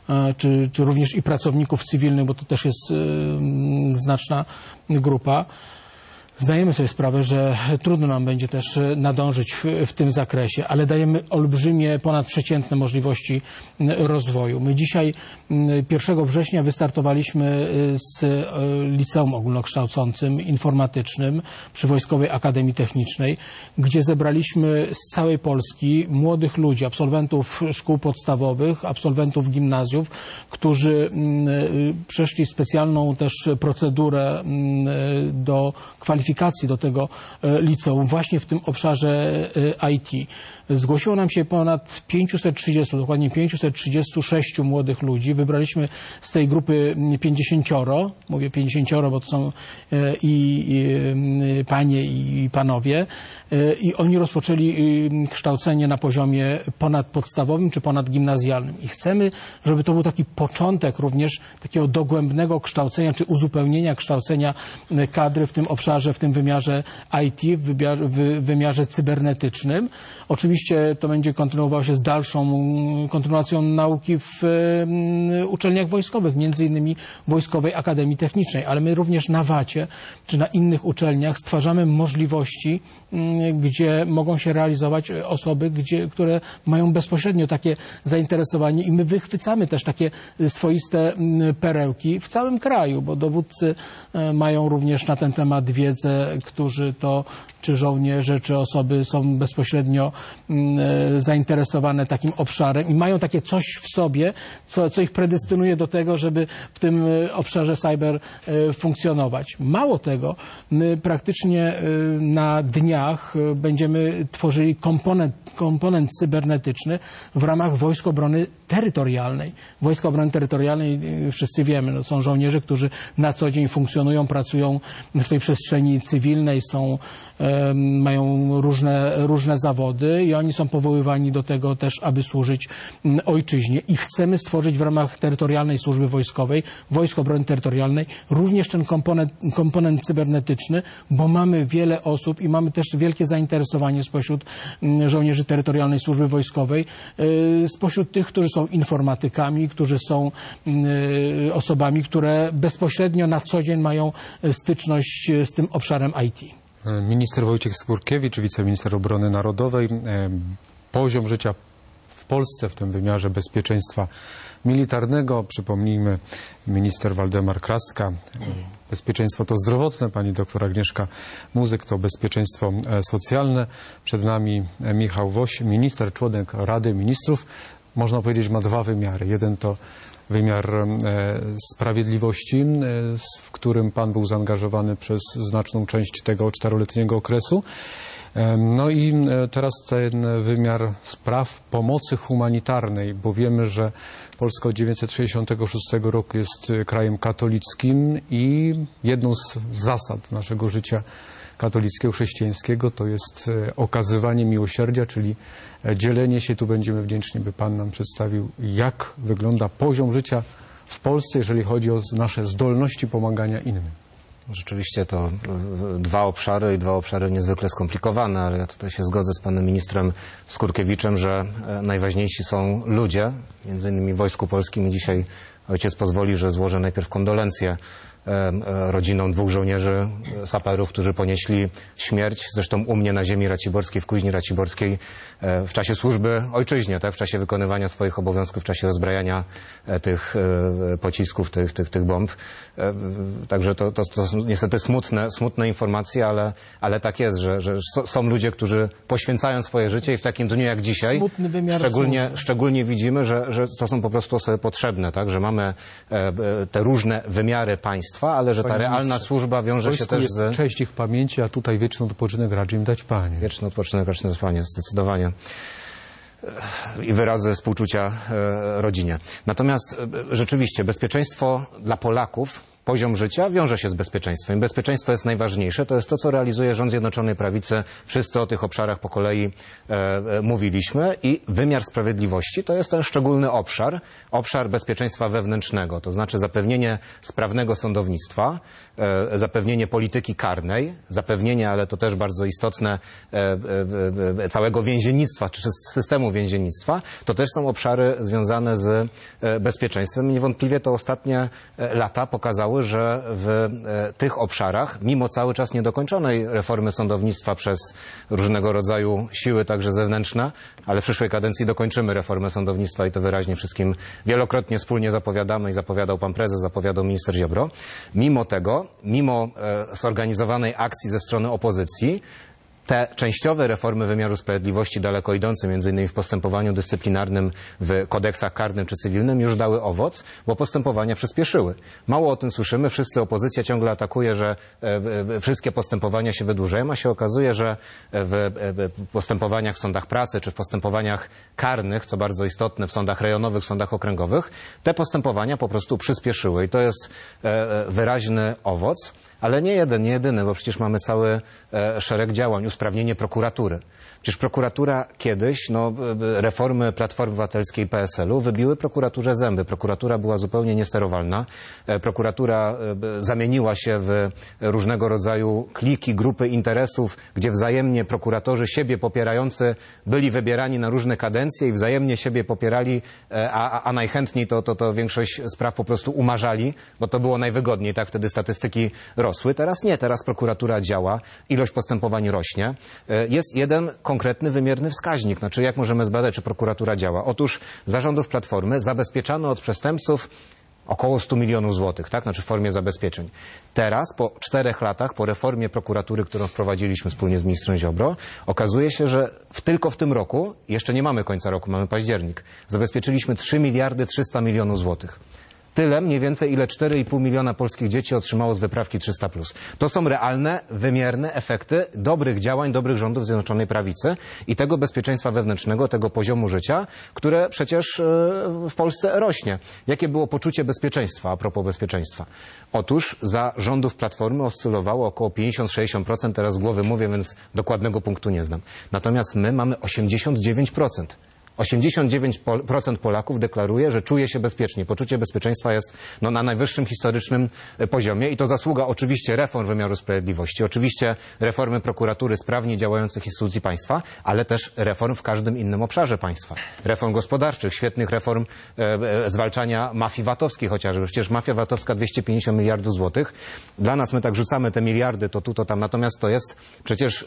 czy również i pracowników cywilnych, bo to też jest znaczna grupa. Zdajemy sobie sprawę, że trudno nam będzie też nadążyć w tym zakresie, ale dajemy olbrzymie, ponadprzeciętne możliwości rozwoju. My dzisiaj 1 września wystartowaliśmy z liceum ogólnokształcącym informatycznym przy Wojskowej Akademii Technicznej, gdzie zebraliśmy z całej Polski młodych ludzi, absolwentów szkół podstawowych, absolwentów gimnazjów, którzy przeszli specjalną też procedurę do kwalifikacji do tego liceum właśnie w tym obszarze IT. Zgłosiło nam się ponad 530, dokładnie 536 młodych ludzi. Wybraliśmy z tej grupy 50, mówię 50, bo to są i panie, i panowie, i oni rozpoczęli kształcenie na poziomie ponadpodstawowym czy ponadgimnazjalnym. I chcemy, żeby to był taki początek również takiego dogłębnego kształcenia czy uzupełnienia kształcenia kadry w tym obszarze, w tym wymiarze IT, w wymiarze cybernetycznym. Oczywiście to będzie kontynuowało się z dalszą kontynuacją nauki w uczelniach wojskowych, między innymi Wojskowej Akademii Technicznej, ale my również na WAC-ie czy na innych uczelniach stwarzamy możliwości, gdzie mogą się realizować osoby, które mają bezpośrednio takie zainteresowanie i my wychwycamy też takie swoiste perełki w całym kraju, bo dowódcy mają również na ten temat wiedzę, którzy to czy żołnierze, czy osoby są bezpośrednio zainteresowane takim obszarem i mają takie coś w sobie, co ich predystynuje do tego, żeby w tym obszarze cyber funkcjonować. Mało tego, my praktycznie na dniach będziemy tworzyli komponent cybernetyczny w ramach Wojsk Obrony Terytorialnej. Wojska Obrony Terytorialnej, wszyscy wiemy, no, są żołnierze, którzy na co dzień funkcjonują, pracują w tej przestrzeni cywilnej, mają różne zawody i oni są powoływani do tego też, aby służyć ojczyźnie. I chcemy stworzyć w ramach Terytorialnej Służby Wojskowej, Wojsk Obrony Terytorialnej, również ten komponent cybernetyczny, bo mamy wiele osób i mamy też wielkie zainteresowanie spośród żołnierzy Terytorialnej Służby Wojskowej, spośród tych, którzy są informatykami, którzy są osobami, które bezpośrednio na co dzień mają styczność z tym obszarem IT. Minister Wojciech Skurkiewicz, wiceminister obrony narodowej. Poziom życia w Polsce w tym wymiarze bezpieczeństwa militarnego. Przypomnijmy, minister Waldemar Kraska. Bezpieczeństwo to zdrowotne, pani doktor Agnieszka Muzyk to bezpieczeństwo socjalne. Przed nami Michał Woś, minister, członek Rady Ministrów. Można powiedzieć, ma dwa wymiary. Jeden to wymiar sprawiedliwości, w którym pan był zaangażowany przez znaczną część tego 4-letniego okresu. No i teraz ten wymiar spraw pomocy humanitarnej, bo wiemy, że Polska od 1966 roku jest krajem katolickim i jedną z zasad naszego życia katolickiego, chrześcijańskiego to jest okazywanie miłosierdzia, czyli dzielenie się. Tu będziemy wdzięczni, by pan nam przedstawił, jak wygląda poziom życia w Polsce, jeżeli chodzi o nasze zdolności pomagania innym. Rzeczywiście to dwa obszary niezwykle skomplikowane, ale ja tutaj się zgodzę z panem ministrem Skurkiewiczem, że najważniejsi są ludzie, między innymi w Wojsku Polskim i dzisiaj ojciec pozwoli, że złożę najpierw kondolencje rodzinom 2 żołnierzy saperów, którzy ponieśli śmierć, zresztą u mnie na ziemi raciborskiej, w Kuźni Raciborskiej, w czasie służby ojczyźnie, tak, w czasie wykonywania swoich obowiązków, w czasie rozbrajania tych pocisków, tych bomb. Także to są niestety smutne informacje, ale tak jest, że są ludzie, którzy poświęcają swoje życie i w takim dniu jak dzisiaj szczególnie widzimy, że to są po prostu osoby potrzebne, tak, że mamy te różne wymiary państwa, ale że ta realna służba wiąże się też z... Cześć ich pamięci, a tutaj wieczny odpoczynek raczej im dać Panie. Wieczny odpoczynek raczej im dać Panie, zdecydowanie. I wyrazy współczucia rodzinie. Natomiast rzeczywiście bezpieczeństwo dla Polaków, poziom życia wiąże się z bezpieczeństwem. Bezpieczeństwo jest najważniejsze. To jest to, co realizuje rząd Zjednoczonej Prawicy. Wszyscy o tych obszarach po kolei mówiliśmy. I wymiar sprawiedliwości to jest ten szczególny obszar bezpieczeństwa wewnętrznego. To znaczy zapewnienie sprawnego sądownictwa, zapewnienie polityki karnej, zapewnienie, ale to też bardzo istotne, całego więziennictwa, czy systemu więziennictwa. To też są obszary związane z bezpieczeństwem. I niewątpliwie to ostatnie lata pokazały, spowodowały, że w tych obszarach, mimo cały czas niedokończonej reformy sądownictwa przez różnego rodzaju siły, także zewnętrzne, ale w przyszłej kadencji dokończymy reformę sądownictwa i to wyraźnie wszystkim wielokrotnie wspólnie zapowiadamy i zapowiadał pan prezes, zapowiadał minister Ziobro. Mimo tego, mimo zorganizowanej akcji ze strony opozycji, te częściowe reformy wymiaru sprawiedliwości, daleko idące, między innymi w postępowaniu dyscyplinarnym, w kodeksach karnym czy cywilnym, już dały owoc, bo postępowania przyspieszyły. Mało o tym słyszymy, wszyscy opozycja ciągle atakuje, że wszystkie postępowania się wydłużają, a się okazuje, że w postępowaniach w sądach pracy czy w postępowaniach karnych, co bardzo istotne, w sądach rejonowych, w sądach okręgowych, te postępowania po prostu przyspieszyły i to jest wyraźny owoc. Ale nie jedyny, bo przecież mamy cały szereg działań, usprawnienie prokuratury. Przecież prokuratura kiedyś, reformy Platformy Obywatelskiej i PSL-u wybiły prokuraturze zęby. Prokuratura była zupełnie niesterowalna. Prokuratura zamieniła się w różnego rodzaju kliki, grupy interesów, gdzie wzajemnie prokuratorzy siebie popierający byli wybierani na różne kadencje i wzajemnie siebie popierali, a najchętniej to większość spraw po prostu umarzali, bo to było najwygodniej, tak wtedy statystyki rosły. Teraz nie, teraz prokuratura działa, ilość postępowań rośnie. Jest jeden konkretny, wymierny wskaźnik. Znaczy, jak możemy zbadać, czy prokuratura działa? Otóż za rządów Platformy zabezpieczano od przestępców około 100 milionów złotych, tak? Znaczy w formie zabezpieczeń. Teraz, po 4 latach, po reformie prokuratury, którą wprowadziliśmy wspólnie z ministrem Ziobro, okazuje się, że tylko w tym roku, jeszcze nie mamy końca roku, mamy październik, zabezpieczyliśmy 3 miliardy 300 milionów złotych. Tyle mniej więcej, ile 4,5 miliona polskich dzieci otrzymało z wyprawki 300+. To są realne, wymierne efekty dobrych działań, dobrych rządów Zjednoczonej Prawicy i tego bezpieczeństwa wewnętrznego, tego poziomu życia, które przecież w Polsce rośnie. Jakie było poczucie bezpieczeństwa, a propos bezpieczeństwa? Otóż za rządów Platformy oscylowało około 50-60%, teraz z głowy mówię, więc dokładnego punktu nie znam. Natomiast my mamy 89%. 89% Polaków deklaruje, że czuje się bezpiecznie. Poczucie bezpieczeństwa jest na najwyższym historycznym poziomie i to zasługa oczywiście reform wymiaru sprawiedliwości, oczywiście reformy prokuratury, sprawnie działających instytucji państwa, ale też reform w każdym innym obszarze państwa. Reform gospodarczych, świetnych reform zwalczania mafii VAT-owskiej chociażby. Przecież mafia VAT-owska 250 miliardów złotych. Dla nas my tak rzucamy te miliardy, to tu, to tam. Natomiast to jest przecież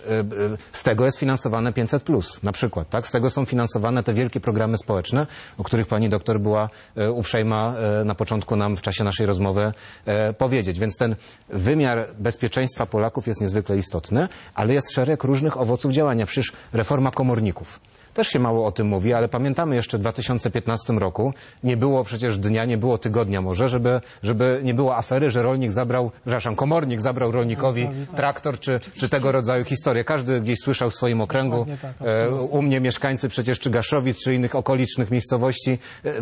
z tego jest finansowane 500+, na przykład. Tak? Z tego są finansowane te wielkie programy społeczne, o których pani doktor była uprzejma na początku nam w czasie naszej rozmowy powiedzieć. Więc ten wymiar bezpieczeństwa Polaków jest niezwykle istotny, ale jest szereg różnych owoców działania. Przecież reforma komorników. Też się mało o tym mówi, ale pamiętamy jeszcze w 2015 roku, nie było przecież dnia, nie było tygodnia może, żeby nie było afery, że komornik zabrał rolnikowi traktor czy tego rodzaju historie. Każdy gdzieś słyszał w swoim okręgu, u mnie mieszkańcy przecież czy Gaszowic, czy innych okolicznych miejscowości,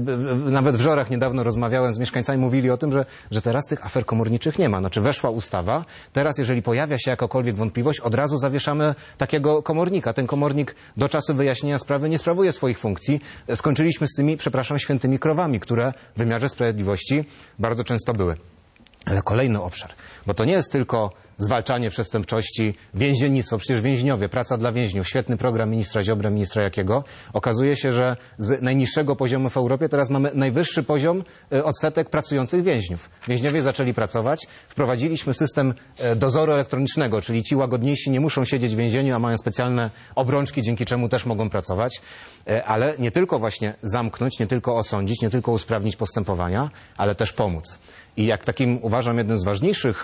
nawet w Żorach niedawno rozmawiałem z mieszkańcami, mówili o tym, że teraz tych afer komorniczych nie ma. Znaczy weszła ustawa, teraz jeżeli pojawia się jakakolwiek wątpliwość, od razu zawieszamy takiego komornika. Ten komornik do czasu wyjaśnienia sprawy nie sprawuje swoich funkcji. Skończyliśmy z tymi, świętymi krowami, które w wymiarze sprawiedliwości bardzo często były. Ale kolejny obszar, bo to nie jest tylko zwalczanie przestępczości, więziennictwo, przecież więźniowie, praca dla więźniów, świetny program ministra Ziobry, ministra Jakiego. Okazuje się, że z najniższego poziomu w Europie teraz mamy najwyższy poziom odsetek pracujących więźniów. Więźniowie zaczęli pracować, wprowadziliśmy system dozoru elektronicznego, czyli ci łagodniejsi nie muszą siedzieć w więzieniu, a mają specjalne obrączki, dzięki czemu też mogą pracować, ale nie tylko właśnie zamknąć, nie tylko osądzić, nie tylko usprawnić postępowania, ale też pomóc. I jak takim uważam jednym z ważniejszych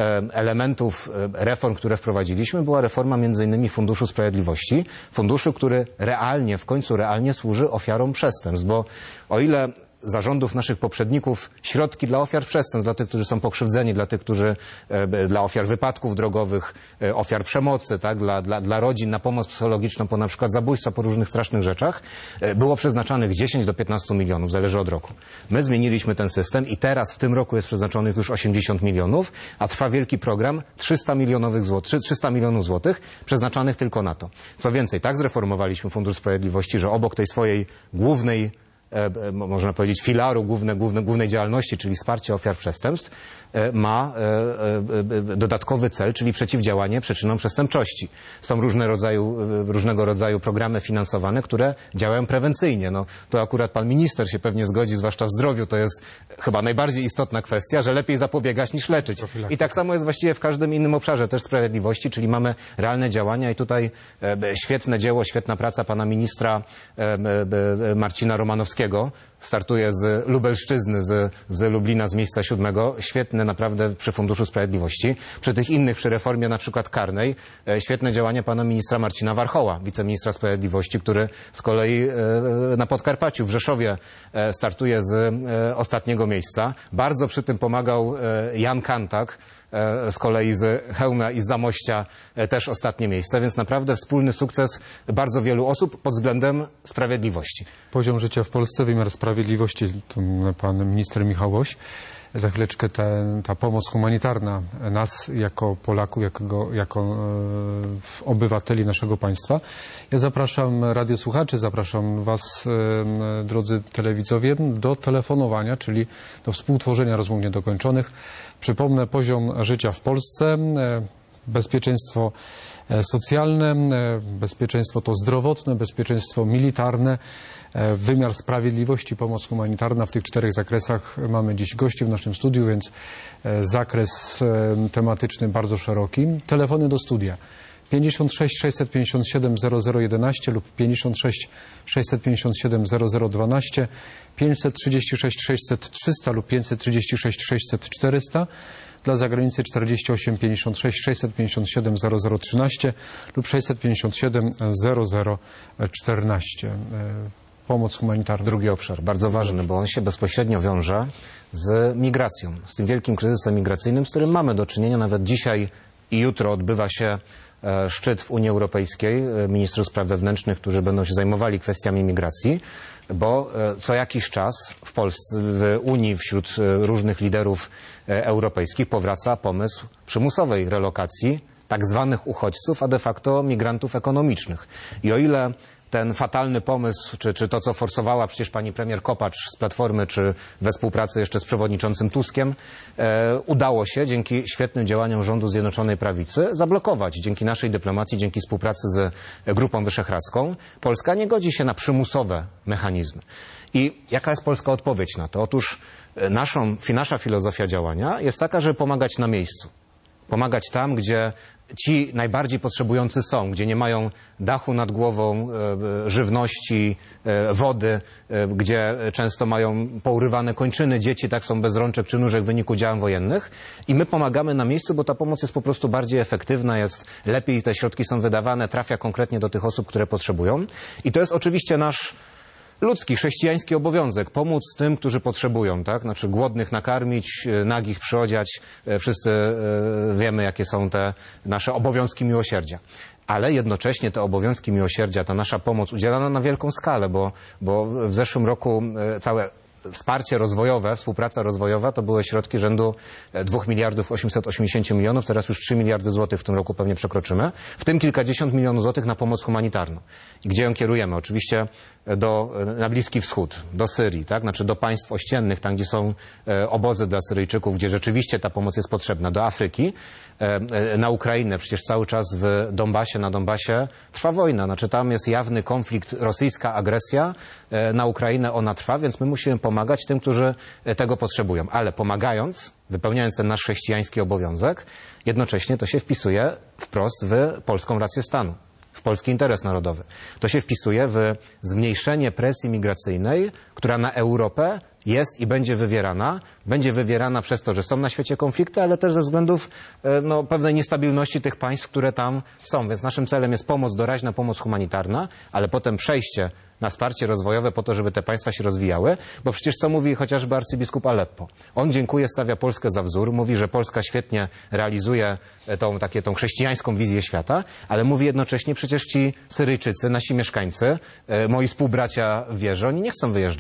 elementów reform, które wprowadziliśmy, była reforma m.in. Funduszu Sprawiedliwości. Funduszu, który w końcu realnie służy ofiarom przestępstw, bo o ile za rządów naszych poprzedników środki dla ofiar przestępstw, dla tych, którzy są pokrzywdzeni, dla ofiar wypadków drogowych, ofiar przemocy, tak, dla rodzin na pomoc psychologiczną po na przykład zabójstwa, po różnych strasznych rzeczach, było przeznaczanych 10 do 15 milionów, zależy od roku. My zmieniliśmy ten system i teraz w tym roku jest przeznaczonych już 80 milionów, a trwa wielki program 300 milionów złotych przeznaczanych tylko na to. Co więcej, tak zreformowaliśmy Fundusz Sprawiedliwości, że obok tej swojej głównej można powiedzieć, filaru głównej działalności, czyli wsparcie ofiar przestępstw, ma dodatkowy cel, czyli przeciwdziałanie przyczynom przestępczości. Są różnego rodzaju programy finansowane, które działają prewencyjnie. No, to akurat pan minister się pewnie zgodzi, zwłaszcza w zdrowiu, to jest chyba najbardziej istotna kwestia, że lepiej zapobiegać niż leczyć. I tak samo jest właściwie w każdym innym obszarze też sprawiedliwości, czyli mamy realne działania i tutaj świetne dzieło, świetna praca pana ministra Marcina Romanowskiego. Startuje z Lubelszczyzny, z Lublina, z miejsca 7. Świetne naprawdę przy Funduszu Sprawiedliwości. Przy tych innych, przy reformie na przykład karnej, świetne działania pana ministra Marcina Warchoła, wiceministra sprawiedliwości, który z kolei na Podkarpaciu, w Rzeszowie startuje z ostatniego miejsca. Bardzo przy tym pomagał Jan Kantak, z kolei z Chełma i z Zamościa też ostatnie miejsce, więc naprawdę wspólny sukces bardzo wielu osób pod względem sprawiedliwości. Poziom życia w Polsce, wymiar sprawiedliwości, tu pan minister Michał Woś. Za chwileczkę ta pomoc humanitarna nas jako Polaków, jako obywateli naszego państwa. Ja zapraszam radiosłuchaczy, zapraszam was, drodzy telewidzowie, do telefonowania, czyli do współtworzenia rozmów niedokończonych. Przypomnę, poziom życia w Polsce, bezpieczeństwo socjalne, bezpieczeństwo to zdrowotne, bezpieczeństwo militarne, wymiar sprawiedliwości, pomoc humanitarna. W tych 4 zakresach mamy dziś gości w naszym studiu, więc zakres tematyczny bardzo szeroki. Telefony do studia 56 657 0011 lub 56 657 0012, 536 600 300 lub 536 600 400. Dla zagranicy 48 56 657 0013 lub 657 0014. Pomoc humanitarna. Drugi obszar, bardzo ważny, bo on się bezpośrednio wiąże z migracją, z tym wielkim kryzysem migracyjnym, z którym mamy do czynienia. Nawet dzisiaj i jutro odbywa się szczyt w Unii Europejskiej ministrów spraw wewnętrznych, którzy będą się zajmowali kwestiami migracji, bo co jakiś czas w Polsce, w Unii, wśród różnych liderów europejskich powraca pomysł przymusowej relokacji tak zwanych uchodźców, a de facto migrantów ekonomicznych. I o ile ten fatalny pomysł, czy to, co forsowała przecież pani premier Kopacz z Platformy, czy we współpracy jeszcze z przewodniczącym Tuskiem, udało się dzięki świetnym działaniom rządu Zjednoczonej Prawicy zablokować. Dzięki naszej dyplomacji, dzięki współpracy z Grupą Wyszehradzką, Polska nie godzi się na przymusowe mechanizmy. I jaka jest polska odpowiedź na to? Otóż nasza filozofia działania jest taka, żeby pomagać na miejscu. Pomagać tam, gdzie ci najbardziej potrzebujący są, gdzie nie mają dachu nad głową, żywności, wody, gdzie często mają pourywane kończyny, dzieci tak są bez rączek czy nóżek w wyniku działań wojennych. I my pomagamy na miejscu, bo ta pomoc jest po prostu bardziej efektywna, jest lepiej, te środki są wydawane, trafia konkretnie do tych osób, które potrzebują. I to jest oczywiście nasz ludzki, chrześcijański obowiązek, pomóc tym, którzy potrzebują, tak? Znaczy głodnych nakarmić, nagich przyodziać. Wszyscy wiemy, jakie są te nasze obowiązki miłosierdzia. Ale jednocześnie te obowiązki miłosierdzia, ta nasza pomoc udzielana na wielką skalę, bo w zeszłym roku całe wsparcie rozwojowe, współpraca rozwojowa to były środki rzędu 2 miliardów 880 milionów, teraz już 3 miliardy złotych w tym roku pewnie przekroczymy, w tym kilkadziesiąt milionów złotych na pomoc humanitarną. I gdzie ją kierujemy? Oczywiście na Bliski Wschód, do Syrii, tak? Znaczy do państw ościennych, tam gdzie są obozy dla Syryjczyków, gdzie rzeczywiście ta pomoc jest potrzebna, do Afryki, na Ukrainę. Przecież cały czas na Donbasie trwa wojna. Znaczy tam jest jawny konflikt, rosyjska agresja na Ukrainę, ona trwa, więc my musimy pomagać tym, którzy tego potrzebują. Ale pomagając, wypełniając ten nasz chrześcijański obowiązek, jednocześnie to się wpisuje wprost w polską rację stanu, w polski interes narodowy. To się wpisuje w zmniejszenie presji migracyjnej, która na Europę jest i będzie wywierana. Będzie wywierana przez to, że są na świecie konflikty, ale też ze względów pewnej niestabilności tych państw, które tam są. Więc naszym celem jest pomoc doraźna, pomoc humanitarna, ale potem przejście na wsparcie rozwojowe po to, żeby te państwa się rozwijały. Bo przecież co mówi chociażby arcybiskup Aleppo? On dziękuję, stawia Polskę za wzór, mówi, że Polska świetnie realizuje tą chrześcijańską wizję świata, ale mówi jednocześnie przecież ci Syryjczycy, nasi mieszkańcy, moi współbracia w wierze, oni nie chcą wyjeżdżać.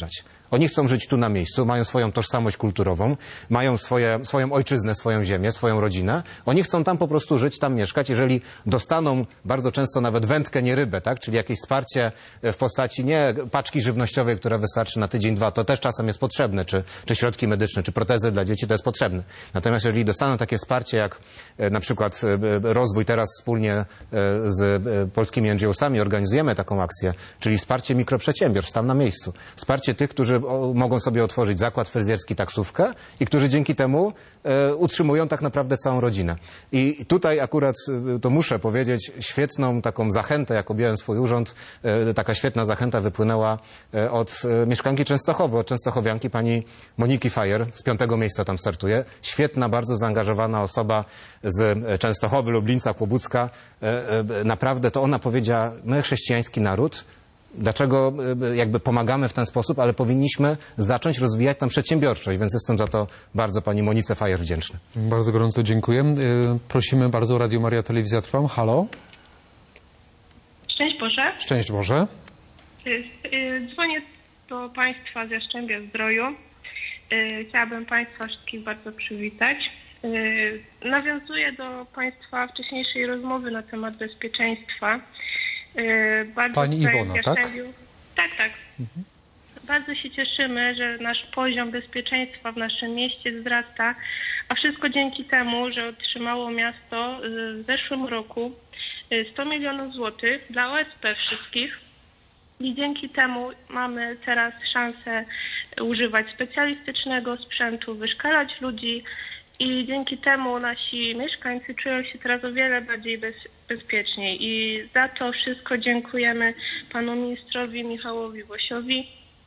Oni chcą żyć tu na miejscu, mają swoją tożsamość kulturową, mają swoją ojczyznę, swoją ziemię, swoją rodzinę. Oni chcą tam po prostu żyć, tam mieszkać. Jeżeli dostaną bardzo często nawet wędkę, nie rybę, tak? Czyli jakieś wsparcie w postaci nie paczki żywnościowej, która wystarczy na tydzień, dwa, to też czasem jest potrzebne, czy środki medyczne, czy protezy dla dzieci, to jest potrzebne. Natomiast jeżeli dostaną takie wsparcie, jak na przykład rozwój, teraz wspólnie z polskimi NGO-sami organizujemy taką akcję, czyli wsparcie mikroprzedsiębiorstw tam na miejscu. Wsparcie tych, którzy mogą sobie otworzyć zakład fryzjerski, taksówkę i którzy dzięki temu utrzymują tak naprawdę całą rodzinę. I tutaj akurat, to muszę powiedzieć, świetną taką zachętę, jak objąłem swój urząd, taka świetna zachęta wypłynęła od mieszkanki Częstochowy, od częstochowianki pani Moniki Fajer, z 5. miejsca tam startuje. Świetna, bardzo zaangażowana osoba z Częstochowy, Lublińca, Kłobucka. Naprawdę to ona powiedziała, my chrześcijański naród, dlaczego jakby pomagamy w ten sposób, ale powinniśmy zacząć rozwijać tam przedsiębiorczość, więc jestem za to bardzo pani Monice Fajer wdzięczny. Bardzo gorąco dziękuję. Prosimy bardzo, Radio Maria Telewizja Trwam. Halo? Szczęść Boże. Szczęść Boże. Dzwonię do Państwa z Jastrzębia-Zdroju. Chciałabym Państwa wszystkich bardzo przywitać. Nawiązuję do Państwa wcześniejszej rozmowy na temat bezpieczeństwa. Bardzo Pani Iwona, tak? Tak, tak. Mhm. Bardzo się cieszymy, że nasz poziom bezpieczeństwa w naszym mieście wzrasta, a wszystko dzięki temu, że otrzymało miasto w zeszłym roku 100 milionów złotych dla OSP wszystkich i dzięki temu mamy teraz szansę używać specjalistycznego sprzętu, wyszkalać ludzi i dzięki temu nasi mieszkańcy czują się teraz o wiele bardziej bezpieczniej i za to wszystko dziękujemy panu ministrowi Michałowi Wosiowi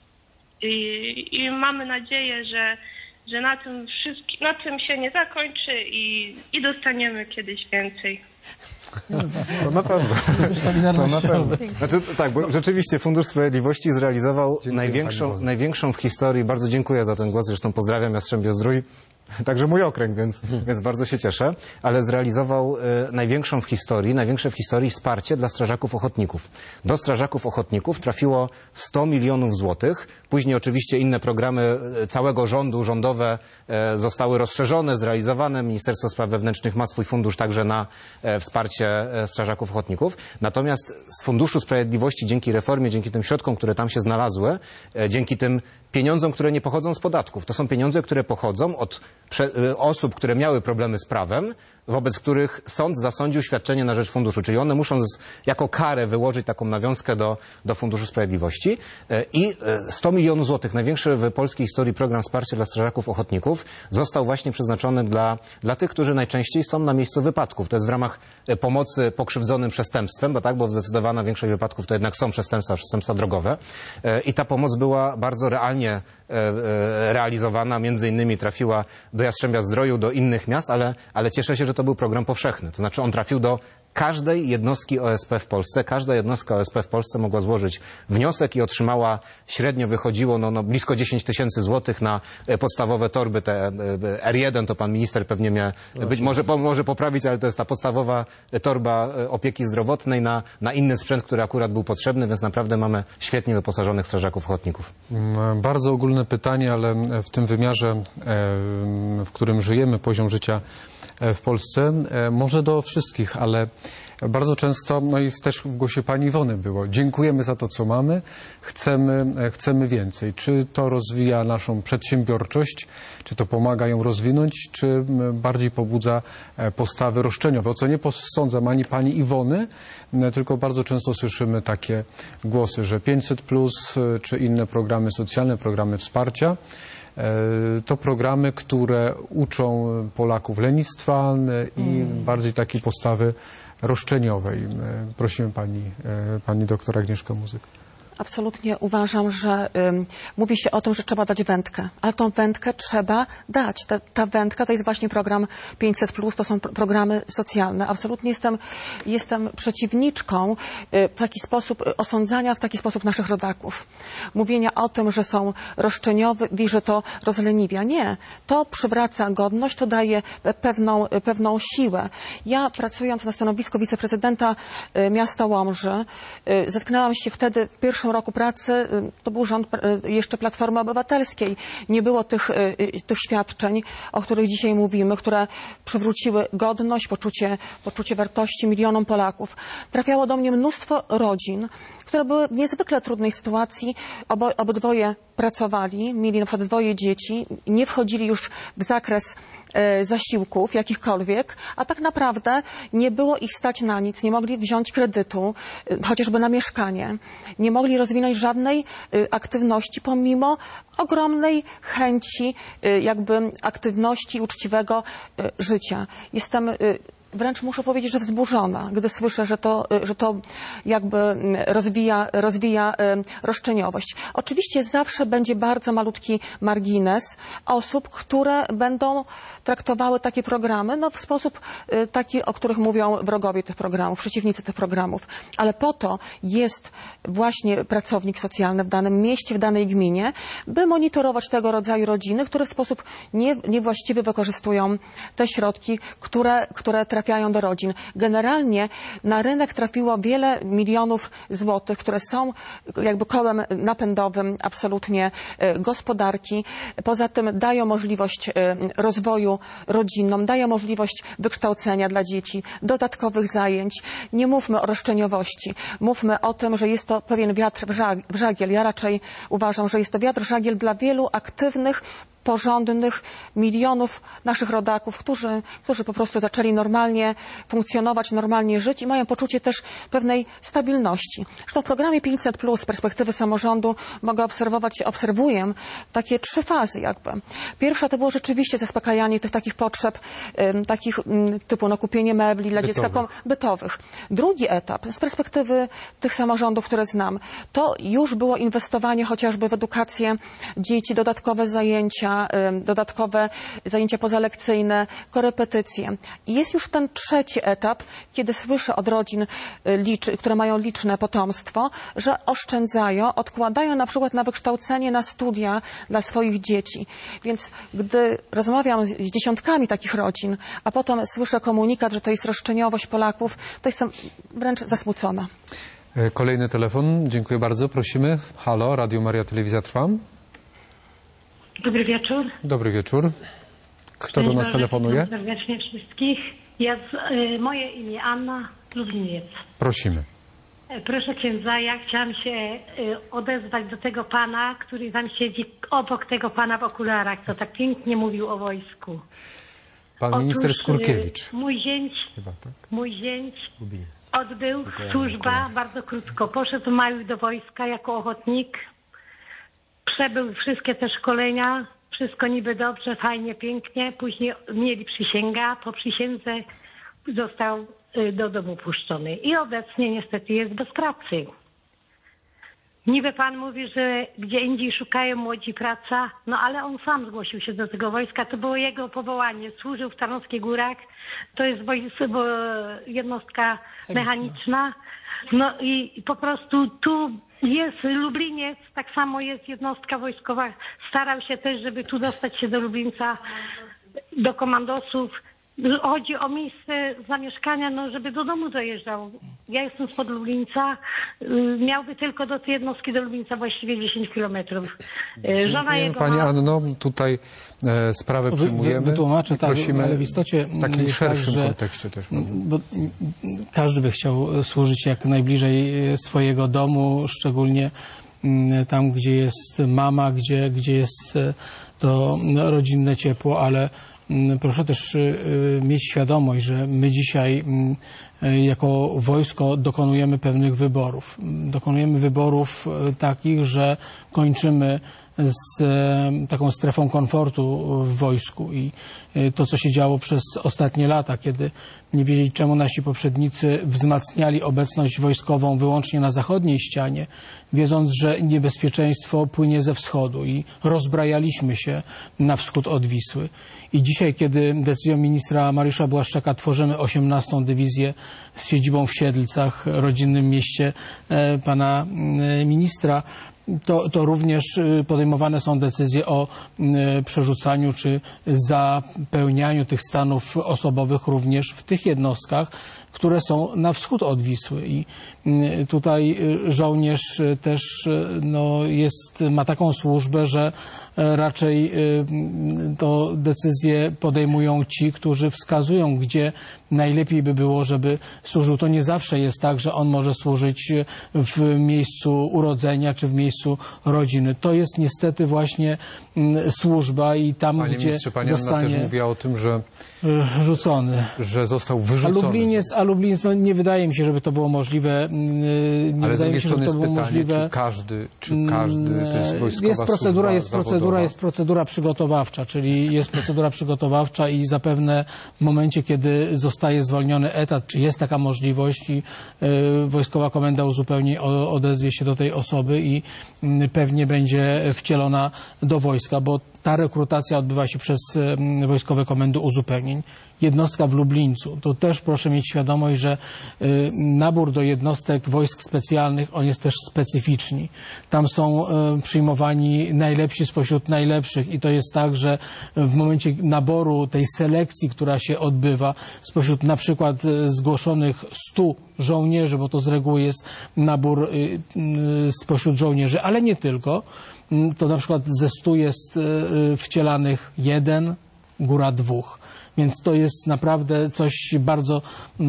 i mamy nadzieję, że na tym się nie zakończy i dostaniemy kiedyś więcej. To na pewno. To na pewno. Znaczy, tak, bo rzeczywiście Fundusz Sprawiedliwości zrealizował największą w historii, bardzo dziękuję za ten głos, zresztą pozdrawiam Jastrzębie-Zdrój, także mój okręg, więc bardzo się cieszę, ale zrealizował największe w historii wsparcie dla strażaków ochotników. Do strażaków ochotników trafiło 100 milionów złotych. Później oczywiście inne programy całego rządu, rządowe zostały rozszerzone, zrealizowane. Ministerstwo Spraw Wewnętrznych ma swój fundusz także na wsparcie strażaków ochotników. Natomiast z Funduszu Sprawiedliwości dzięki reformie, dzięki tym środkom, które tam się znalazły, dzięki tym pieniądzom, które nie pochodzą z podatków. To są pieniądze, które pochodzą od osób, które miały problemy z prawem, wobec których sąd zasądził świadczenie na rzecz funduszu. Czyli one muszą jako karę wyłożyć taką nawiązkę do Funduszu Sprawiedliwości. I 100 milionów złotych, największy w polskiej historii program wsparcia dla strażaków ochotników, został właśnie przeznaczony dla tych, którzy najczęściej są na miejscu wypadków. To jest w ramach pomocy pokrzywdzonym przestępstwem, bo zdecydowana większość wypadków to jednak są przestępstwa drogowe. I ta pomoc była bardzo realnie realizowana, między innymi trafiła do Jastrzębia-Zdroju, do innych miast, ale cieszę się, że to był program powszechny. To znaczy on trafił do każdej jednostki OSP w Polsce. Każda jednostka OSP w Polsce mogła złożyć wniosek i otrzymała, średnio wychodziło blisko 10 tysięcy złotych na podstawowe torby, te R1, to pan minister pewnie może poprawić, ale to jest ta podstawowa torba opieki zdrowotnej na inny sprzęt, który akurat był potrzebny, więc naprawdę mamy świetnie wyposażonych strażaków ochotników. Bardzo ogólne pytanie, ale w tym wymiarze, w którym żyjemy, poziom życia w Polsce, może do wszystkich, ale bardzo często, no i też w głosie pani Iwony było, dziękujemy za to, co mamy, chcemy więcej. Czy to rozwija naszą przedsiębiorczość, czy to pomaga ją rozwinąć, czy bardziej pobudza postawy roszczeniowe, o co nie posądzam ani pani Iwony, tylko bardzo często słyszymy takie głosy, że 500+, czy inne programy socjalne, programy wsparcia, to programy, które uczą Polaków lenistwa i bardziej takiej postawy roszczeniowej. Prosimy pani doktor Agnieszka Muzyk. Absolutnie uważam, że mówi się o tym, że trzeba dać wędkę, ale tą wędkę trzeba dać. Ta wędka to jest właśnie program 500+, to są programy socjalne. Absolutnie jestem przeciwniczką w taki sposób osądzania w taki sposób naszych rodaków. Mówienia o tym, że są roszczeniowi, że to rozleniwia. Nie. To przywraca godność, to daje pewną siłę. Ja pracując na stanowisku wiceprezydenta miasta Łomży zetknęłam się wtedy w pierwszym pierwszym roku pracy to był rząd jeszcze Platformy Obywatelskiej. Nie było tych świadczeń, o których dzisiaj mówimy, które przywróciły godność, poczucie wartości milionom Polaków. Trafiało do mnie mnóstwo rodzin, które były w niezwykle trudnej sytuacji. Obydwoje pracowali, mieli na przykład 2 dzieci, nie wchodzili już w zakres zasiłków jakichkolwiek, a tak naprawdę nie było ich stać na nic, nie mogli wziąć kredytu, chociażby na mieszkanie, nie mogli rozwinąć żadnej aktywności pomimo ogromnej chęci jakby aktywności, uczciwego życia. Jestem wręcz muszę powiedzieć, że wzburzona, gdy słyszę, że to jakby rozwija roszczeniowość. Oczywiście zawsze będzie bardzo malutki margines osób, które będą traktowały takie programy w sposób taki, o których mówią wrogowie tych programów, przeciwnicy tych programów. Ale po to jest właśnie pracownik socjalny w danym mieście, w danej gminie, by monitorować tego rodzaju rodziny, które w sposób niewłaściwy wykorzystują te środki, które trafiają do rodzin. Generalnie na rynek trafiło wiele milionów złotych, które są jakby kołem napędowym absolutnie gospodarki. Poza tym dają możliwość rozwoju rodzinnom, dają możliwość wykształcenia dla dzieci, dodatkowych zajęć. Nie mówmy o roszczeniowości. Mówmy o tym, że jest to pewien wiatr w żagiel. Ja raczej uważam, że jest to wiatr w żagiel dla wielu aktywnych, porządnych milionów naszych rodaków, którzy po prostu zaczęli normalnie funkcjonować, normalnie żyć i mają poczucie też pewnej stabilności. Zresztą w programie 500+ z perspektywy samorządu obserwuję takie 3 fazy jakby. Pierwsza to było rzeczywiście zaspokajanie tych takich potrzeb, takich typu kupienie mebli dla dziecka bytowych. Drugi etap z perspektywy tych samorządów, które znam, to już było inwestowanie chociażby w edukację dzieci, dodatkowe zajęcia, dodatkowe zajęcia pozalekcyjne, korepetycje. I jest już ten trzeci etap, kiedy słyszę od rodzin, które mają liczne potomstwo, że oszczędzają, odkładają na przykład na wykształcenie, na studia dla swoich dzieci. Więc gdy rozmawiam z dziesiątkami takich rodzin, a potem słyszę komunikat, że to jest roszczeniowość Polaków, to jestem wręcz zasmucona. Kolejny telefon. Dziękuję bardzo. Prosimy. Halo, Radio Maria Telewizja Trwam. Dobry wieczór. Dobry wieczór. Kto do nas telefonuje? Witam serdecznie wszystkich. Moje imię Anna, Lubliniec. Prosimy. Proszę księdza, ja chciałam się odezwać do tego pana, który tam siedzi obok tego pana w okularach, co tak pięknie mówił o wojsku. Pan minister Skurkiewicz. Mój zięć odbył służbę bardzo krótko. Poszedł w maju do wojska jako ochotnik. Przebył wszystkie te szkolenia, wszystko niby dobrze, fajnie, pięknie. Później mieli przysięgę, po przysiędze został do domu puszczony. I obecnie niestety jest bez pracy. Niby pan mówi, że gdzie indziej szukają młodzi praca, no ale on sam zgłosił się do tego wojska. To było jego powołanie. Służył w Tarnowskich Górach. To jest jednostka mechaniczna. No i po prostu tu jest Lubliniec, tak samo jest jednostka wojskowa. Starał się też, żeby tu dostać się do Lublińca, do komandosów. Chodzi o miejsce zamieszkania, no żeby do domu dojeżdżał. Ja jestem spod Lublińca, miałby tylko do tej jednostki do Lublińca właściwie 10 kilometrów. Żona jego Pani Anno, tutaj sprawę przyjmujemy. Wytłumaczę, tak, prosimy ale w istocie w takim szerszym tak, kontekście też. Bo każdy by chciał służyć jak najbliżej swojego domu, szczególnie tam, gdzie jest mama, gdzie jest to rodzinne ciepło, ale proszę też mieć świadomość, że my dzisiaj jako wojsko dokonujemy pewnych wyborów. Dokonujemy wyborów takich, że kończymy z taką strefą komfortu w wojsku i to, co się działo przez ostatnie lata, kiedy nie wiedzieli, czemu nasi poprzednicy wzmacniali obecność wojskową wyłącznie na zachodniej ścianie, wiedząc, że niebezpieczeństwo płynie ze wschodu i rozbrajaliśmy się na wschód od Wisły. I dzisiaj, kiedy decyzją ministra Mariusza Błaszczaka tworzymy 18. dywizję z siedzibą w Siedlcach, rodzinnym mieście pana ministra, to również podejmowane są decyzje o przerzucaniu czy zapełnianiu tych stanów osobowych również w tych jednostkach, które są na wschód od Wisły. I tutaj żołnierz też ma taką służbę, że raczej to decyzje podejmują ci, którzy wskazują, gdzie najlepiej by było, żeby służył. To nie zawsze jest tak, że on może służyć w miejscu urodzenia czy w miejscu rodziny. To jest niestety właśnie służba i tam, Panie gdzie ministrze, pani Anna zostanie też mówiła o tym, że rzucony. Że został wyrzucony. A Lubliniec, nie wydaje mi się, żeby to było możliwe. Ale z drugiej strony jest pytanie, czy każdy, to jest wojskowa służba jest procedura przygotowawcza, czyli jest procedura przygotowawcza i zapewne w momencie, kiedy zostaje zwolniony etat, czy jest taka możliwość i Wojskowa Komenda Uzupełnień odezwie się do tej osoby i pewnie będzie wcielona do wojska, bo ta rekrutacja odbywa się przez Wojskowe Komendy Uzupełnień. Jednostka w Lublińcu, to też proszę mieć świadomość, że nabór do jednostek wojsk specjalnych, on jest też specyficzny. Tam są przyjmowani najlepsi spośród najlepszych i to jest tak, że w momencie naboru tej selekcji, która się odbywa spośród na przykład zgłoszonych 100 żołnierzy, bo to z reguły jest nabór spośród żołnierzy, ale nie tylko, to na przykład ze 100 jest wcielanych 1, góra 2. Więc to jest naprawdę coś bardzo,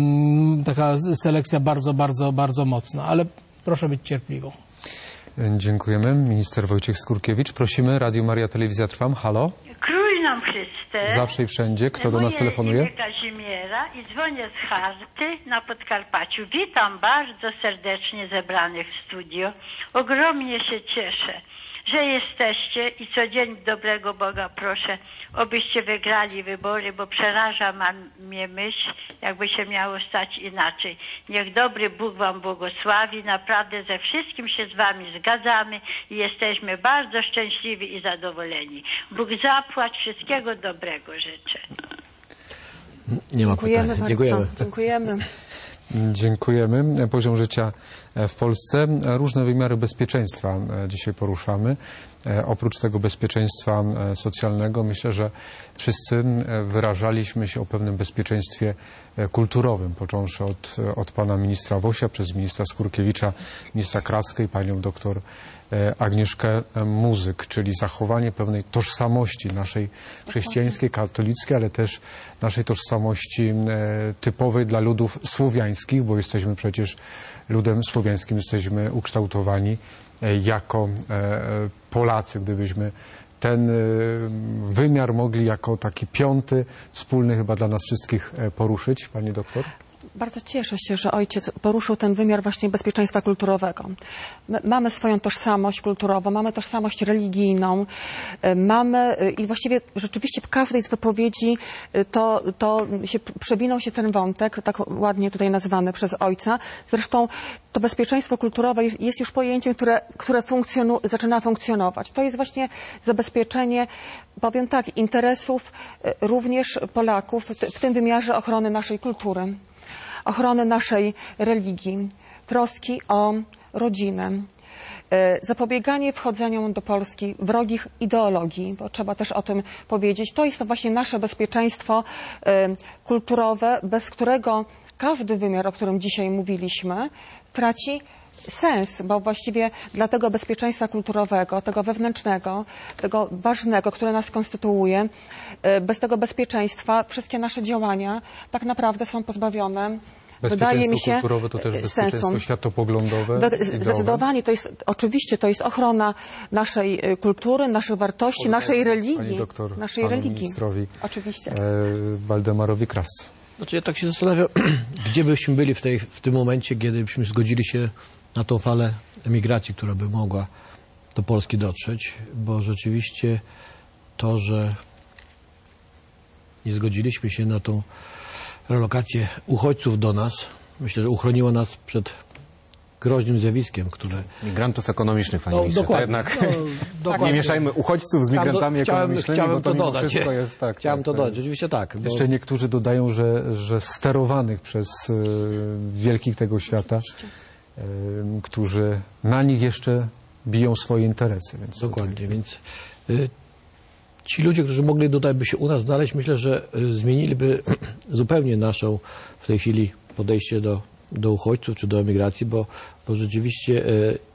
taka selekcja bardzo mocna, ale proszę być cierpliwą. Dziękujemy. Minister Wojciech Skurkiewicz. Prosimy. Radio Maria Telewizja Trwam. Halo. Krój nam Chryste. Zawsze i wszędzie. Kto do nas telefonuje? Moje imię Kazimiera i dzwonię z Charty na Podkarpaciu. Witam bardzo serdecznie zebranych w studio. Ogromnie się cieszę, że jesteście i co dzień dobrego Boga proszę, obyście wygrali wybory, bo przeraża mnie myśl, jakby się miało stać inaczej. Niech dobry Bóg wam błogosławi, naprawdę ze wszystkim się z wami zgadzamy i jesteśmy bardzo szczęśliwi i zadowoleni. Bóg zapłać, wszystkiego dobrego życzę. Nie ma pytania. Bardzo. Dziękujemy. Dziękujemy. Dziękujemy. Poziom życia w Polsce. Różne wymiary bezpieczeństwa dzisiaj poruszamy. Oprócz tego bezpieczeństwa socjalnego myślę, że wszyscy wyrażaliśmy się o pewnym bezpieczeństwie kulturowym, począwszy od pana ministra Wosia, przez ministra Skurkiewicza, ministra Kraskę i panią doktor Agnieszkę Muzyk, czyli zachowanie pewnej tożsamości naszej chrześcijańskiej, katolickiej, ale też naszej tożsamości typowej dla ludów słowiańskich, bo jesteśmy przecież ludem słowiańskim, jesteśmy ukształtowani jako Polacy. Gdybyśmy ten wymiar mogli jako taki piąty, wspólny chyba dla nas wszystkich poruszyć, pani doktor? Bardzo cieszę się, że ojciec poruszył ten wymiar właśnie bezpieczeństwa kulturowego. Mamy swoją tożsamość kulturową, mamy tożsamość religijną, mamy i właściwie rzeczywiście w każdej z wypowiedzi to się przewinął się ten wątek, tak ładnie tutaj nazwany przez ojca. Zresztą to bezpieczeństwo kulturowe jest już pojęciem, które zaczyna funkcjonować. To jest właśnie zabezpieczenie, powiem tak, interesów również Polaków w tym wymiarze ochrony naszej kultury, ochrony naszej religii, troski o rodzinę, zapobieganie wchodzeniu do Polski wrogich ideologii, bo trzeba też o tym powiedzieć. To jest to właśnie nasze bezpieczeństwo kulturowe, bez którego każdy wymiar, o którym dzisiaj mówiliśmy, traci sens, bo właściwie dla tego bezpieczeństwa kulturowego, tego wewnętrznego, tego ważnego, które nas konstytuuje, bez tego bezpieczeństwa wszystkie nasze działania tak naprawdę są pozbawione, wydaje mi się, kulturowe to też bezpieczeństwo sensu. światopoglądowe. Zdecydowanie, oczywiście to jest ochrona naszej kultury, naszych wartości, naszej religii. Pani doktor, naszej panu religii. ministrowi Oczywiście. Waldemarowi Krasce. Znaczy ja tak się zastanawiam, gdzie byśmy byli w tym momencie, kiedy byśmy zgodzili się na tą falę emigracji, która by mogła do Polski dotrzeć, bo rzeczywiście to, że nie zgodziliśmy się na tą relokację uchodźców do nas, myślę, że uchroniło nas przed groźnym zjawiskiem, które... Migrantów ekonomicznych, panie ministrze. Dokładnie. Jednak nie mieszajmy uchodźców z migrantami ekonomicznymi, chciałem bo to to dodać. wszystko jest tak. Chciałem to dodać, rzeczywiście tak. Bo... Jeszcze niektórzy dodają, że sterowanych przez wielkich tego świata, którzy na nich jeszcze biją swoje interesy. Więc dokładnie, więc ci ludzie, którzy mogli tutaj by się u nas znaleźć, myślę, że zmieniliby zupełnie naszą w tej chwili podejście do uchodźców czy do emigracji, bo rzeczywiście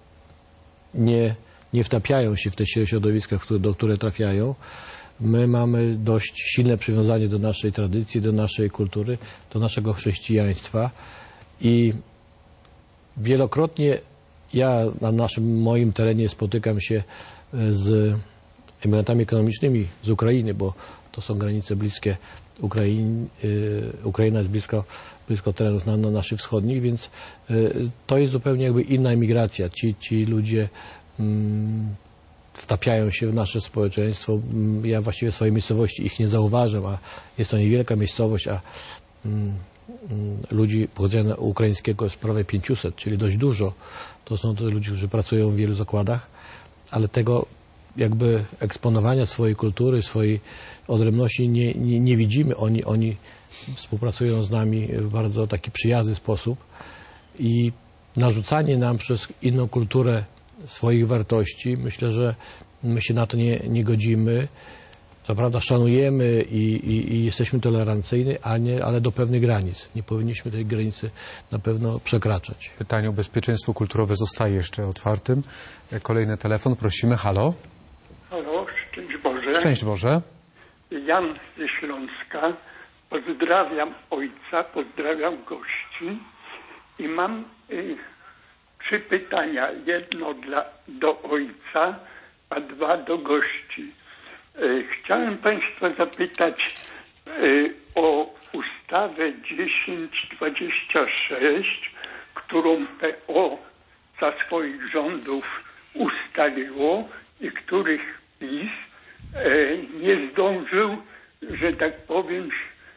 nie wtapiają się w te środowiska, do które trafiają. My mamy dość silne przywiązanie do naszej tradycji, do naszej kultury, do naszego chrześcijaństwa i wielokrotnie ja na moim terenie spotykam się z emigrantami ekonomicznymi z Ukrainy, bo to są granice bliskie Ukraina jest blisko terenów naszych wschodnich, więc to jest zupełnie jakby inna emigracja. Ci ludzie wtapiają się w nasze społeczeństwo. Ja właściwie w swojej miejscowości ich nie zauważam, a jest to niewielka miejscowość, a ludzi pochodzenia ukraińskiego jest prawie 500, czyli dość dużo. To są to ludzie, którzy pracują w wielu zakładach, ale tego jakby eksponowania swojej kultury, swojej odrębności nie widzimy. Oni współpracują z nami w bardzo taki przyjazny sposób i narzucanie nam przez inną kulturę swoich wartości, myślę, że my się na to nie godzimy. Co prawda szanujemy i jesteśmy tolerancyjni, ale do pewnych granic. Nie powinniśmy tej granicy na pewno przekraczać. Pytanie o bezpieczeństwo kulturowe zostaje jeszcze otwartym. Kolejny telefon, prosimy. Halo? Halo, szczęść Boże. Szczęść Boże. Jan ze Śląska. Pozdrawiam ojca, pozdrawiam gości i mam 3 pytania. Jedno do ojca, a 2 do gości. Chciałem Państwa zapytać o ustawę 1026, którą PO za swoich rządów ustaliło i których PiS nie zdążył, że tak powiem,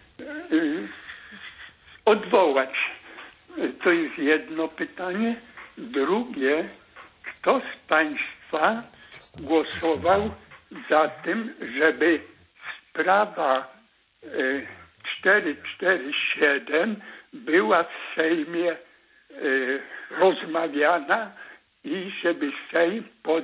odwołać. To jest jedno pytanie. Drugie, kto z Państwa głosował za tym, żeby sprawa 447 była w Sejmie rozmawiana i żeby Sejm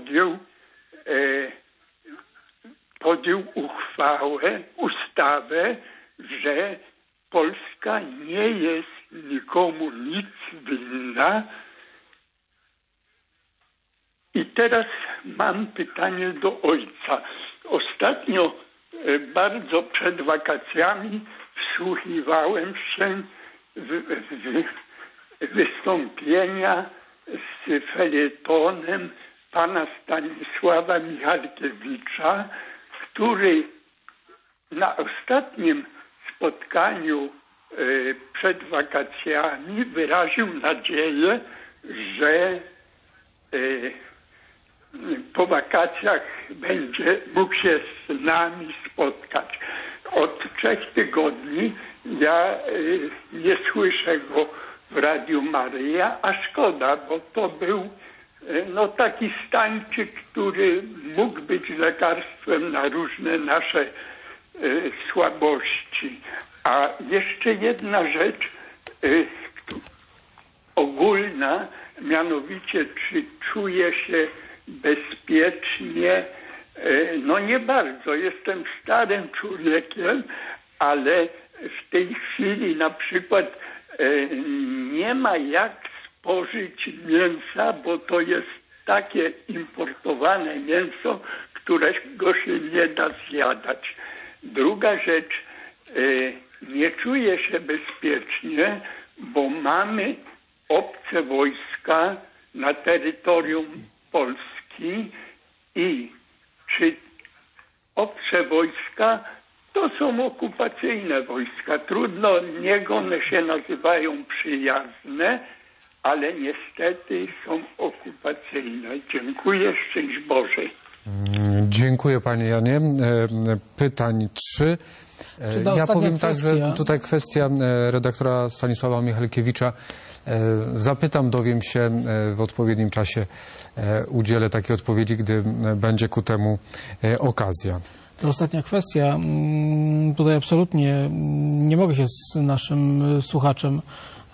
podjął uchwałę, ustawę, że Polska nie jest nikomu nic winna. I teraz mam pytanie do ojca. Ostatnio bardzo przed wakacjami wsłuchiwałem się w wystąpienia z felietonem pana Stanisława Michalkiewicza, który na ostatnim spotkaniu przed wakacjami wyraził nadzieję, że po wakacjach będzie mógł się z nami spotkać. Od 3 tygodni ja nie słyszę go w Radiu Maryja, a szkoda, bo to był taki stańczyk, który mógł być lekarstwem na różne nasze słabości. A jeszcze jedna rzecz ogólna, mianowicie czy czuje się bezpiecznie. No nie bardzo, jestem starym człowiekiem, ale w tej chwili na przykład nie ma jak spożyć mięsa, bo to jest takie importowane mięso, którego się nie da zjadać. Druga rzecz, nie czuję się bezpiecznie, bo mamy obce wojska na terytorium Polski i czy obce wojska to są okupacyjne wojska. Trudno, niech one się nazywają przyjazne, ale niestety są okupacyjne. Dziękuję, szczęść Boże. Dziękuję panie Janie. Pytań 3. Ja powiem tak, że tutaj kwestia redaktora Stanisława Michalkiewicza. Zapytam, dowiem się w odpowiednim czasie, udzielę takiej odpowiedzi, gdy będzie ku temu okazja. To ostatnia kwestia. Tutaj absolutnie nie mogę się z naszym słuchaczem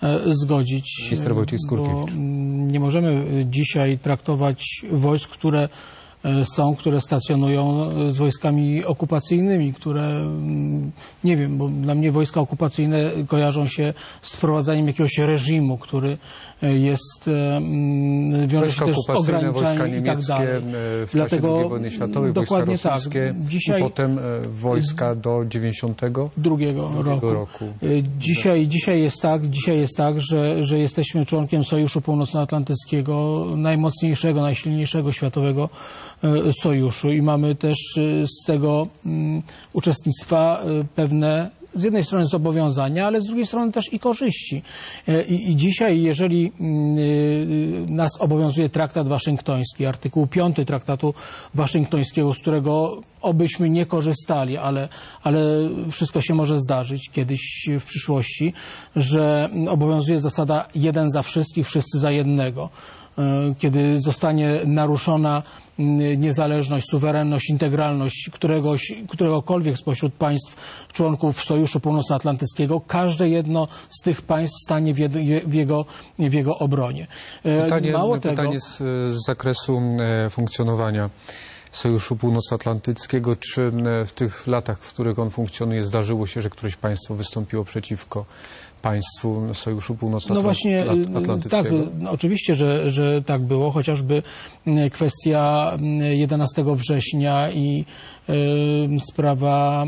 zgodzić. Minister Wojciech Skurkiewicz. Nie możemy dzisiaj traktować wojsk, które stacjonują z wojskami okupacyjniejszymi, które, nie wiem, bo dla mnie wojska okupacyjne kojarzą się z wprowadzaniem jakiegoś reżimu, który jest, wiąże się też z ograniczaniem i tak dalej. W czasie II wojny światowej, wojska rosyjskie dzisiaj, i potem wojska do 92 roku. Dzisiaj jest tak, że jesteśmy członkiem Sojuszu Północnoatlantyckiego, najmocniejszego, najsilniejszego światowego sojuszu i mamy też z tego uczestnictwa pewne z jednej strony zobowiązania, ale z drugiej strony też i korzyści. I dzisiaj, jeżeli nas obowiązuje traktat waszyngtoński, artykuł 5 traktatu waszyngtońskiego, z którego obyśmy nie korzystali, ale wszystko się może zdarzyć kiedyś w przyszłości, że obowiązuje zasada jeden za wszystkich, wszyscy za jednego. Kiedy zostanie naruszona niezależność, suwerenność, integralność któregokolwiek spośród państw członków Sojuszu Północnoatlantyckiego, każde jedno z tych państw stanie w jego obronie. Pytanie z zakresu funkcjonowania Sojuszu Północnoatlantyckiego. Czy w tych latach, w których on funkcjonuje, zdarzyło się, że któreś państwo wystąpiło przeciwko państwu Sojuszu Północnoatlantyckiego? Tak, oczywiście, że tak było, chociażby kwestia 11 września i sprawa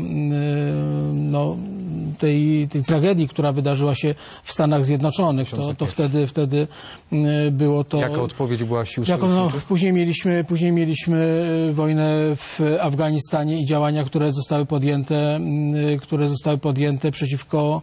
tej tragedii, która wydarzyła się w Stanach Zjednoczonych. To wtedy było to... Jaka odpowiedź była sił sojuszniczych? Później mieliśmy wojnę w Afganistanie i działania, które zostały podjęte przeciwko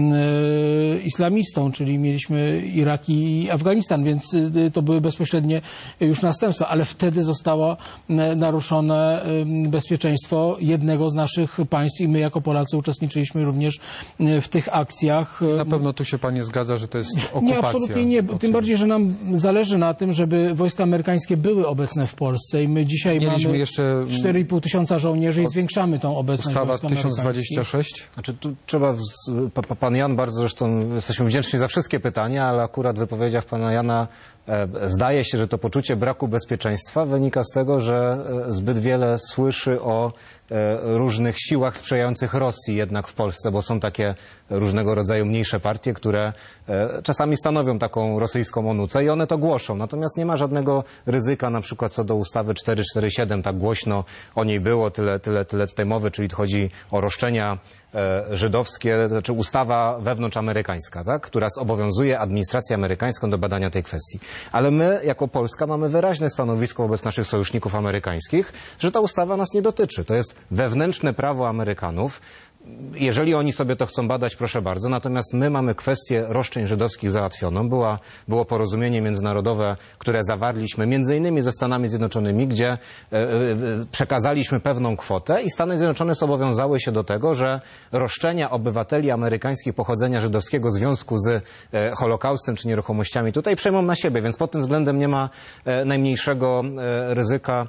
islamistom, czyli mieliśmy Irak i Afganistan, więc to były bezpośrednie już następstwa, ale wtedy zostało naruszone bezpieczeństwo jednego z naszych państw i my jako Polacy uczestniczyliśmy również w tych akcjach. Na pewno tu się pan nie zgadza, że to jest okupacja. Nie, absolutnie nie. Tym bardziej, że nam zależy na tym, żeby wojska amerykańskie były obecne w Polsce i my dzisiaj mamy jeszcze 4,5 tysiąca żołnierzy i zwiększamy tą obecność wojsk amerykańskich. Ustawa 1026? Znaczy, tu trzeba, pan Jan bardzo zresztą, jesteśmy wdzięczni za wszystkie pytania, ale akurat w wypowiedziach pana Jana zdaje się, że to poczucie braku bezpieczeństwa wynika z tego, że zbyt wiele słyszy o różnych siłach sprzyjających Rosji jednak w Polsce, bo są takie różnego rodzaju mniejsze partie, które czasami stanowią taką rosyjską onucę i one to głoszą. Natomiast nie ma żadnego ryzyka, na przykład co do ustawy 447, tak głośno o niej było, tyle tutaj mowy, czyli chodzi o roszczenia żydowskie, czy ustawa wewnątrzamerykańska, tak, która zobowiązuje administrację amerykańską do badania tej kwestii. Ale my, jako Polska, mamy wyraźne stanowisko wobec naszych sojuszników amerykańskich, że ta ustawa nas nie dotyczy. To jest wewnętrzne prawo Amerykanów. Jeżeli oni sobie to chcą badać, proszę bardzo. Natomiast my mamy kwestię roszczeń żydowskich załatwioną. Było porozumienie międzynarodowe, które zawarliśmy między innymi ze Stanami Zjednoczonymi, gdzie przekazaliśmy pewną kwotę i Stany Zjednoczone zobowiązały się do tego, że roszczenia obywateli amerykańskich pochodzenia żydowskiego w związku z Holokaustem czy nieruchomościami tutaj przejmą na siebie, więc pod tym względem nie ma najmniejszego ryzyka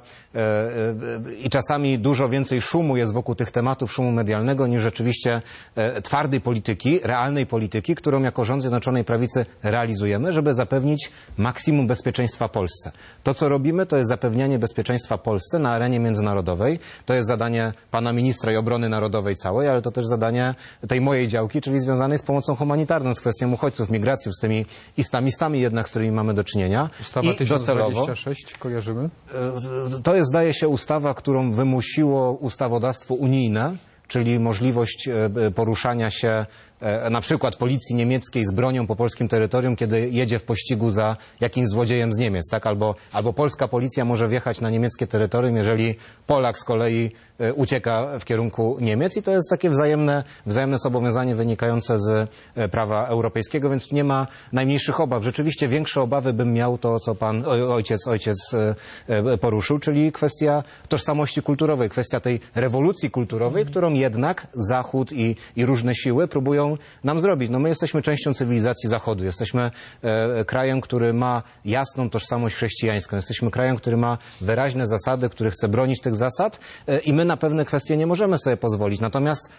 i czasami dużo więcej szumu jest wokół tych tematów, szumu medialnego, niż rzeczywiście twardej polityki, realnej polityki, którą jako rząd Zjednoczonej Prawicy realizujemy, żeby zapewnić maksimum bezpieczeństwa Polsce. To, co robimy, to jest zapewnianie bezpieczeństwa Polsce na arenie międzynarodowej. To jest zadanie pana ministra i obrony narodowej całej, ale to też zadanie tej mojej działki, czyli związanej z pomocą humanitarną, z kwestią uchodźców, migracji, z tymi islamistami jednak, z którymi mamy do czynienia. Ustawa 1026 kojarzymy? To jest, zdaje się, ustawa, którą wymusiło ustawodawstwo unijne, czyli możliwość poruszania się na przykład policji niemieckiej z bronią po polskim terytorium, kiedy jedzie w pościgu za jakimś złodziejem z Niemiec, tak? Albo polska policja może wjechać na niemieckie terytorium, jeżeli Polak z kolei ucieka w kierunku Niemiec i to jest takie wzajemne zobowiązanie wynikające z prawa europejskiego, więc nie ma najmniejszych obaw. Rzeczywiście większe obawy bym miał to, co pan ojciec poruszył, czyli kwestia tożsamości kulturowej, kwestia tej rewolucji kulturowej, którą jednak Zachód i różne siły próbują nam zrobić. No my jesteśmy częścią cywilizacji Zachodu. Jesteśmy krajem, który ma jasną tożsamość chrześcijańską. Jesteśmy krajem, który ma wyraźne zasady, który chce bronić tych zasad i my na pewne kwestie nie możemy sobie pozwolić. Natomiast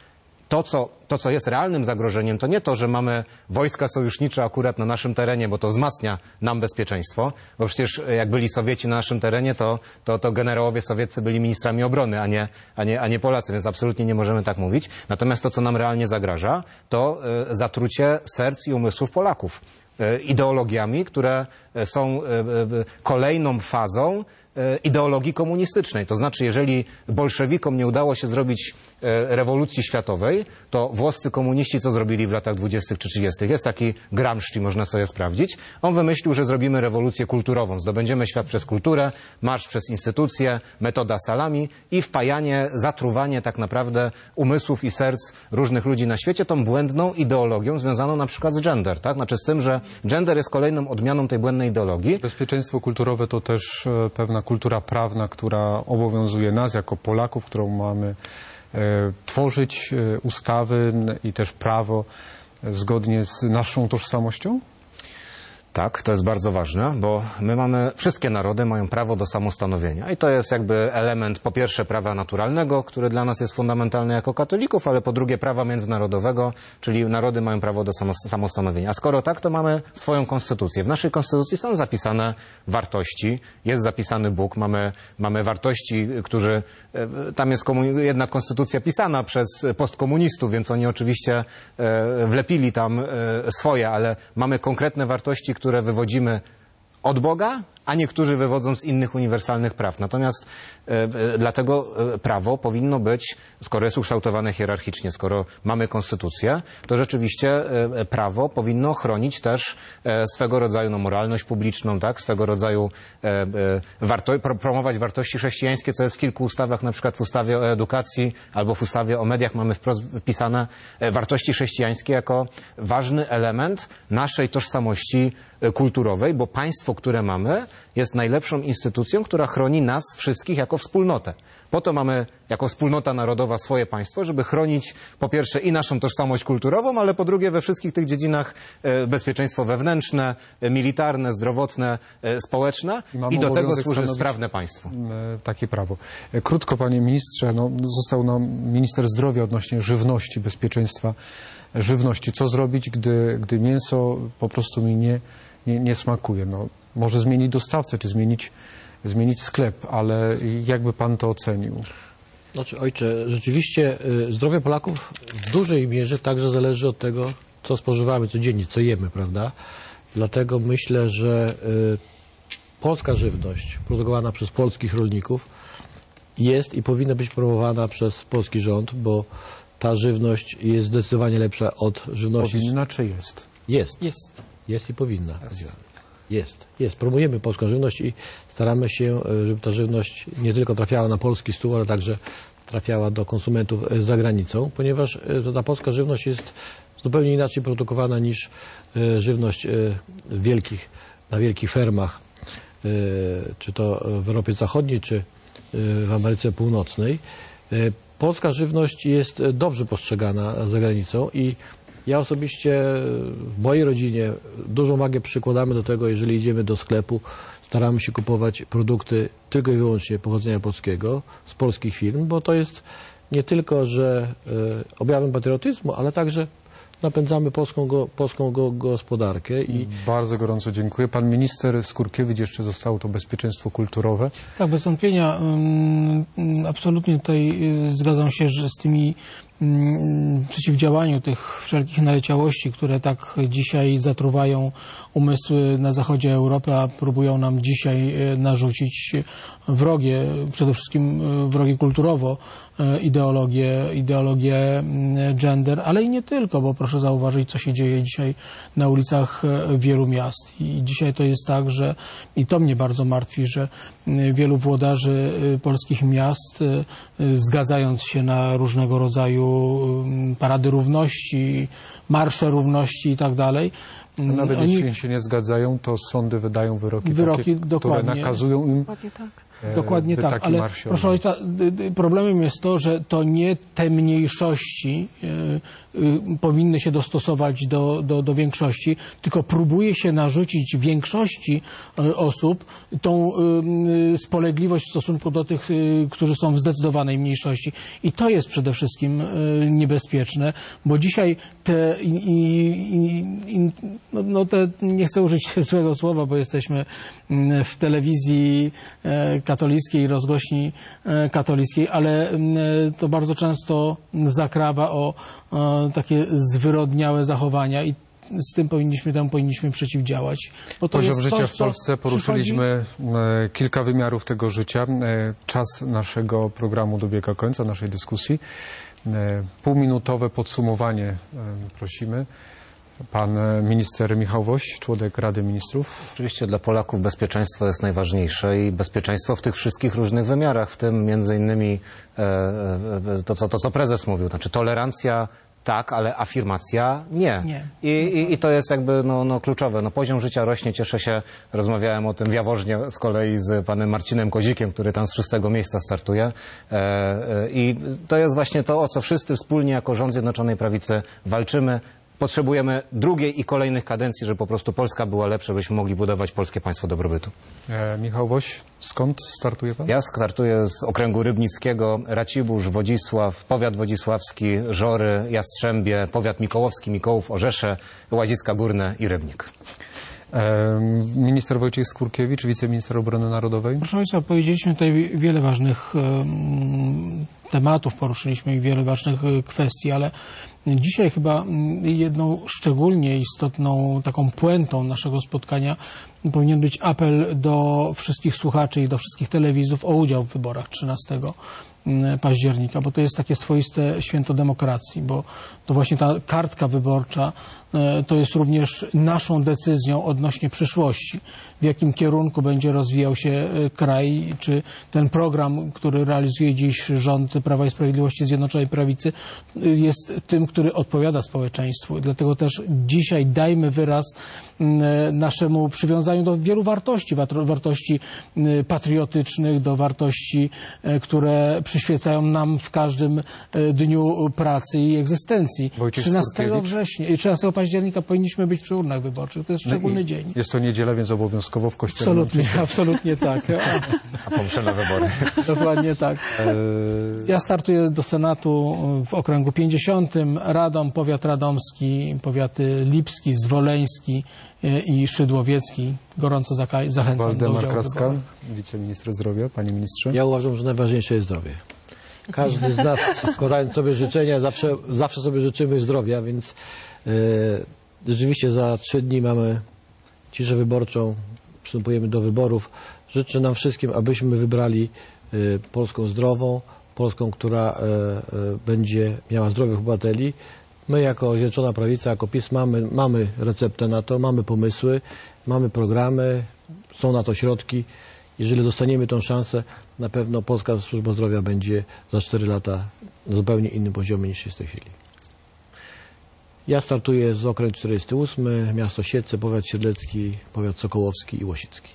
to, co jest realnym zagrożeniem, to nie to, że mamy wojska sojusznicze akurat na naszym terenie, bo to wzmacnia nam bezpieczeństwo, bo przecież jak byli Sowieci na naszym terenie, to generałowie sowieccy byli ministrami obrony, a nie Polacy, więc absolutnie nie możemy tak mówić. Natomiast to, co nam realnie zagraża, to zatrucie serc i umysłów Polaków ideologiami, które są kolejną fazą ideologii komunistycznej. To znaczy, jeżeli bolszewikom nie udało się zrobić rewolucji światowej, to włoscy komuniści co zrobili w latach 20. czy 30. Jest taki Gramsci, można sobie sprawdzić. On wymyślił, że zrobimy rewolucję kulturową. Zdobędziemy świat przez kulturę, marsz przez instytucje, metoda salami i wpajanie, zatruwanie tak naprawdę umysłów i serc różnych ludzi na świecie tą błędną ideologią związaną na przykład z gender. Tak? Znaczy z tym, że gender jest kolejną odmianą tej błędnej ideologii. Bezpieczeństwo kulturowe to też pewna kultura prawna, która obowiązuje nas jako Polaków, którą mamy tworzyć ustawy i też prawo zgodnie z naszą tożsamością? Tak, to jest bardzo ważne, bo wszystkie narody mają prawo do samostanowienia i to jest jakby element po pierwsze prawa naturalnego, który dla nas jest fundamentalny jako katolików, ale po drugie prawa międzynarodowego, czyli narody mają prawo do samostanowienia. A skoro tak, to mamy swoją konstytucję. W naszej konstytucji są zapisane wartości, jest zapisany Bóg, mamy wartości, tam jest jedna konstytucja pisana przez postkomunistów, więc oni oczywiście wlepili tam swoje, ale mamy konkretne wartości, które wywodzimy od Boga, a niektórzy wywodzą z innych uniwersalnych praw. Natomiast dlatego prawo powinno być, skoro jest ukształtowane hierarchicznie, skoro mamy konstytucję, to rzeczywiście prawo powinno chronić też swego rodzaju moralność publiczną, tak? Swego rodzaju promować wartości chrześcijańskie, co jest w kilku ustawach, na przykład w ustawie o edukacji albo w ustawie o mediach mamy wprost wpisane wartości chrześcijańskie jako ważny element naszej tożsamości kulturowej, bo państwo, które mamy, jest najlepszą instytucją, która chroni nas wszystkich jako wspólnotę. Po to mamy jako wspólnota narodowa swoje państwo, żeby chronić po pierwsze i naszą tożsamość kulturową, ale po drugie we wszystkich tych dziedzinach bezpieczeństwo wewnętrzne, militarne, zdrowotne, społeczne i do tego służy sprawne państwo. Takie prawo. Krótko, panie ministrze, został nam minister zdrowia odnośnie żywności, bezpieczeństwa żywności. Co zrobić, gdy mięso po prostu mi nie smakuje? Może zmienić dostawcę, czy zmienić sklep, ale jakby pan to ocenił? Znaczy, ojcze, rzeczywiście zdrowie Polaków w dużej mierze także zależy od tego, co spożywamy codziennie, co jemy, prawda? Dlatego myślę, że polska żywność produkowana przez polskich rolników jest i powinna być promowana przez polski rząd, bo ta żywność jest zdecydowanie lepsza od żywności... Powinna czy jest? Jest i powinna. Jest. Promujemy polską żywność i staramy się, żeby ta żywność nie tylko trafiała na polski stół, ale także trafiała do konsumentów za granicą, ponieważ ta polska żywność jest zupełnie inaczej produkowana niż żywność na wielkich fermach, czy to w Europie Zachodniej, czy w Ameryce Północnej. Polska żywność jest dobrze postrzegana za granicą i ja osobiście w mojej rodzinie dużą wagę przykładamy do tego, jeżeli idziemy do sklepu, staramy się kupować produkty tylko i wyłącznie pochodzenia polskiego, z polskich firm, bo to jest nie tylko, że objawem patriotyzmu, ale także napędzamy polską gospodarkę. Bardzo gorąco dziękuję. Pan minister Skurkiewicz, jeszcze zostało to bezpieczeństwo kulturowe. Tak, bez wątpienia. Absolutnie tutaj zgadzam się, że z tymi przeciwdziałaniu tych wszelkich naleciałości, które tak dzisiaj zatruwają umysły na zachodzie Europy, a próbują nam dzisiaj narzucić przede wszystkim wrogie kulturowo ideologię gender, ale i nie tylko, bo proszę zauważyć, co się dzieje dzisiaj na ulicach wielu miast. I dzisiaj to jest tak, że i to mnie bardzo martwi, że wielu włodarzy polskich miast, zgadzając się na różnego rodzaju parady równości, marsze równości i tak dalej. Nawet jeśli się nie zgadzają, to sądy wydają wyroki takie, które nakazują im Dokładnie tak, ale proszę ojca, problemem jest to, że to nie te mniejszości powinny się dostosować do większości, tylko próbuje się narzucić większości osób tą spolegliwość w stosunku do tych, którzy są w zdecydowanej mniejszości. I to jest przede wszystkim niebezpieczne, bo dzisiaj te, nie chcę użyć złego słowa, bo jesteśmy w telewizji katolickiej, rozgłośni katolickiej, ale to bardzo często zakrawa o takie zwyrodniałe zachowania i z tym powinniśmy przeciwdziałać. Bo to Poziom życia w Polsce poruszyliśmy kilka wymiarów tego życia. Czas naszego programu dobiega końca, naszej dyskusji. Półminutowe podsumowanie prosimy. Pan minister Michał Woś, członek Rady Ministrów. Oczywiście dla Polaków bezpieczeństwo jest najważniejsze i bezpieczeństwo w tych wszystkich różnych wymiarach, w tym między innymi to, co prezes mówił, znaczy tolerancja tak, ale afirmacja nie. I to jest jakby kluczowe. Poziom życia rośnie, cieszę się, rozmawiałem o tym w Jaworznie z kolei z panem Marcinem Kozikiem, który tam z 6. miejsca startuje. I to jest właśnie to, o co wszyscy wspólnie jako rząd Zjednoczonej Prawicy walczymy. Potrzebujemy drugiej i kolejnych kadencji, żeby po prostu Polska była lepsza, byśmy mogli budować polskie państwo dobrobytu. Michał Woś, skąd startuje pan? Ja startuję z okręgu rybnickiego, Racibórz, Wodzisław, powiat wodzisławski, Żory, Jastrzębie, powiat mikołowski, Mikołów, Orzesze, Łaziska Górne i Rybnik. Minister Wojciech Skurkiewicz, wiceminister obrony narodowej. Proszę ojca, powiedzieliśmy tutaj wiele ważnych tematów, poruszyliśmy i wiele ważnych kwestii, ale dzisiaj chyba jedną szczególnie istotną taką puentą naszego spotkania powinien być apel do wszystkich słuchaczy i do wszystkich telewizów o udział w wyborach 13 października, bo to jest takie swoiste święto demokracji, bo to właśnie ta kartka wyborcza to jest również naszą decyzją odnośnie przyszłości, w jakim kierunku będzie rozwijał się kraj, czy ten program, który realizuje dziś rząd Prawa i Sprawiedliwości, Zjednoczonej Prawicy, jest tym, który odpowiada społeczeństwu. Dlatego też dzisiaj dajmy wyraz naszemu przywiązaniu do wielu wartości, wartości patriotycznych, do wartości, które przyświecają nam w każdym dniu pracy i egzystencji. 13 października powinniśmy być przy urnach wyborczych. To jest szczególny dzień. Jest to niedziela, więc obowiązkowo w kościele. Absolutnie tak. A pomyślne wybory. Dokładnie tak. Ja startuję do Senatu w okręgu 50. Radom, powiat radomski, powiaty lipski, zwoleński i szydłowiecki. Gorąco zachęcam do udziału Waldemar w Kraska, wyborach. wiceminister zdrowia. Panie ministrze. Ja uważam, że najważniejsze jest zdrowie. Każdy z nas, składając sobie życzenia, zawsze sobie życzymy zdrowia, więc rzeczywiście za 3 dni mamy ciszę wyborczą, przystępujemy do wyborów. Życzę nam wszystkim, abyśmy wybrali Polską zdrową, Polską, która będzie miała zdrowych obywateli. My jako Zjednoczona Prawica, jako PiS mamy receptę na to, mamy pomysły, mamy programy, są na to środki. Jeżeli dostaniemy tę szansę, na pewno Polska Służba Zdrowia będzie za 4 lata na zupełnie innym poziomie niż jest w tej chwili. Ja startuję z okręg 48, miasto Siedlce, powiat siedlecki, powiat sokołowski i łosicki.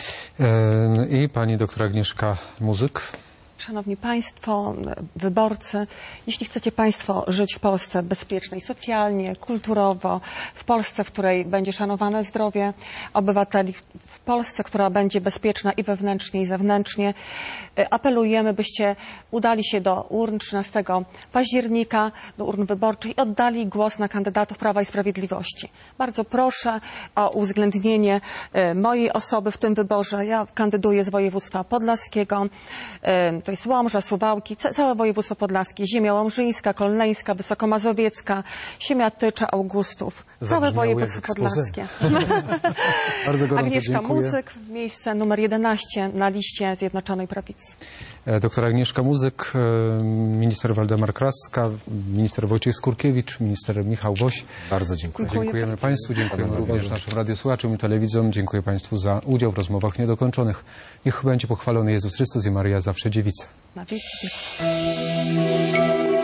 I pani doktor Agnieszka Muzyk. Szanowni Państwo, wyborcy, jeśli chcecie Państwo żyć w Polsce bezpiecznej socjalnie, kulturowo, w Polsce, w której będzie szanowane zdrowie obywateli, w Polsce, która będzie bezpieczna i wewnętrznie, i zewnętrznie, apelujemy, byście udali się do urn 13 października, do urn wyborczych i oddali głos na kandydatów Prawa i Sprawiedliwości. Bardzo proszę o uwzględnienie mojej osoby w tym wyborze. Ja kandyduję z województwa podlaskiego. To jest Łomża, Suwałki, całe województwo podlaskie, ziemia łomżyńska, kolneńska, wysokomazowiecka, Siemiatycza, Augustów, całe województwo podlaskie. Bardzo gorąco Agnieszka dziękuję. Muzyk, miejsce numer 11 na liście Zjednoczonej Prawicy. Doktor Agnieszka Muzyk, minister Waldemar Kraska, minister Wojciech Skurkiewicz, minister Michał Woś. Bardzo dziękuję. Dziękujemy Państwu, dziękujemy również naszym radiosłuchaczom i telewidzom. Dziękuję Państwu za udział w rozmowach niedokończonych. Niech będzie pochwalony Jezus Chrystus i Maryja zawsze dziewica. Na wieki.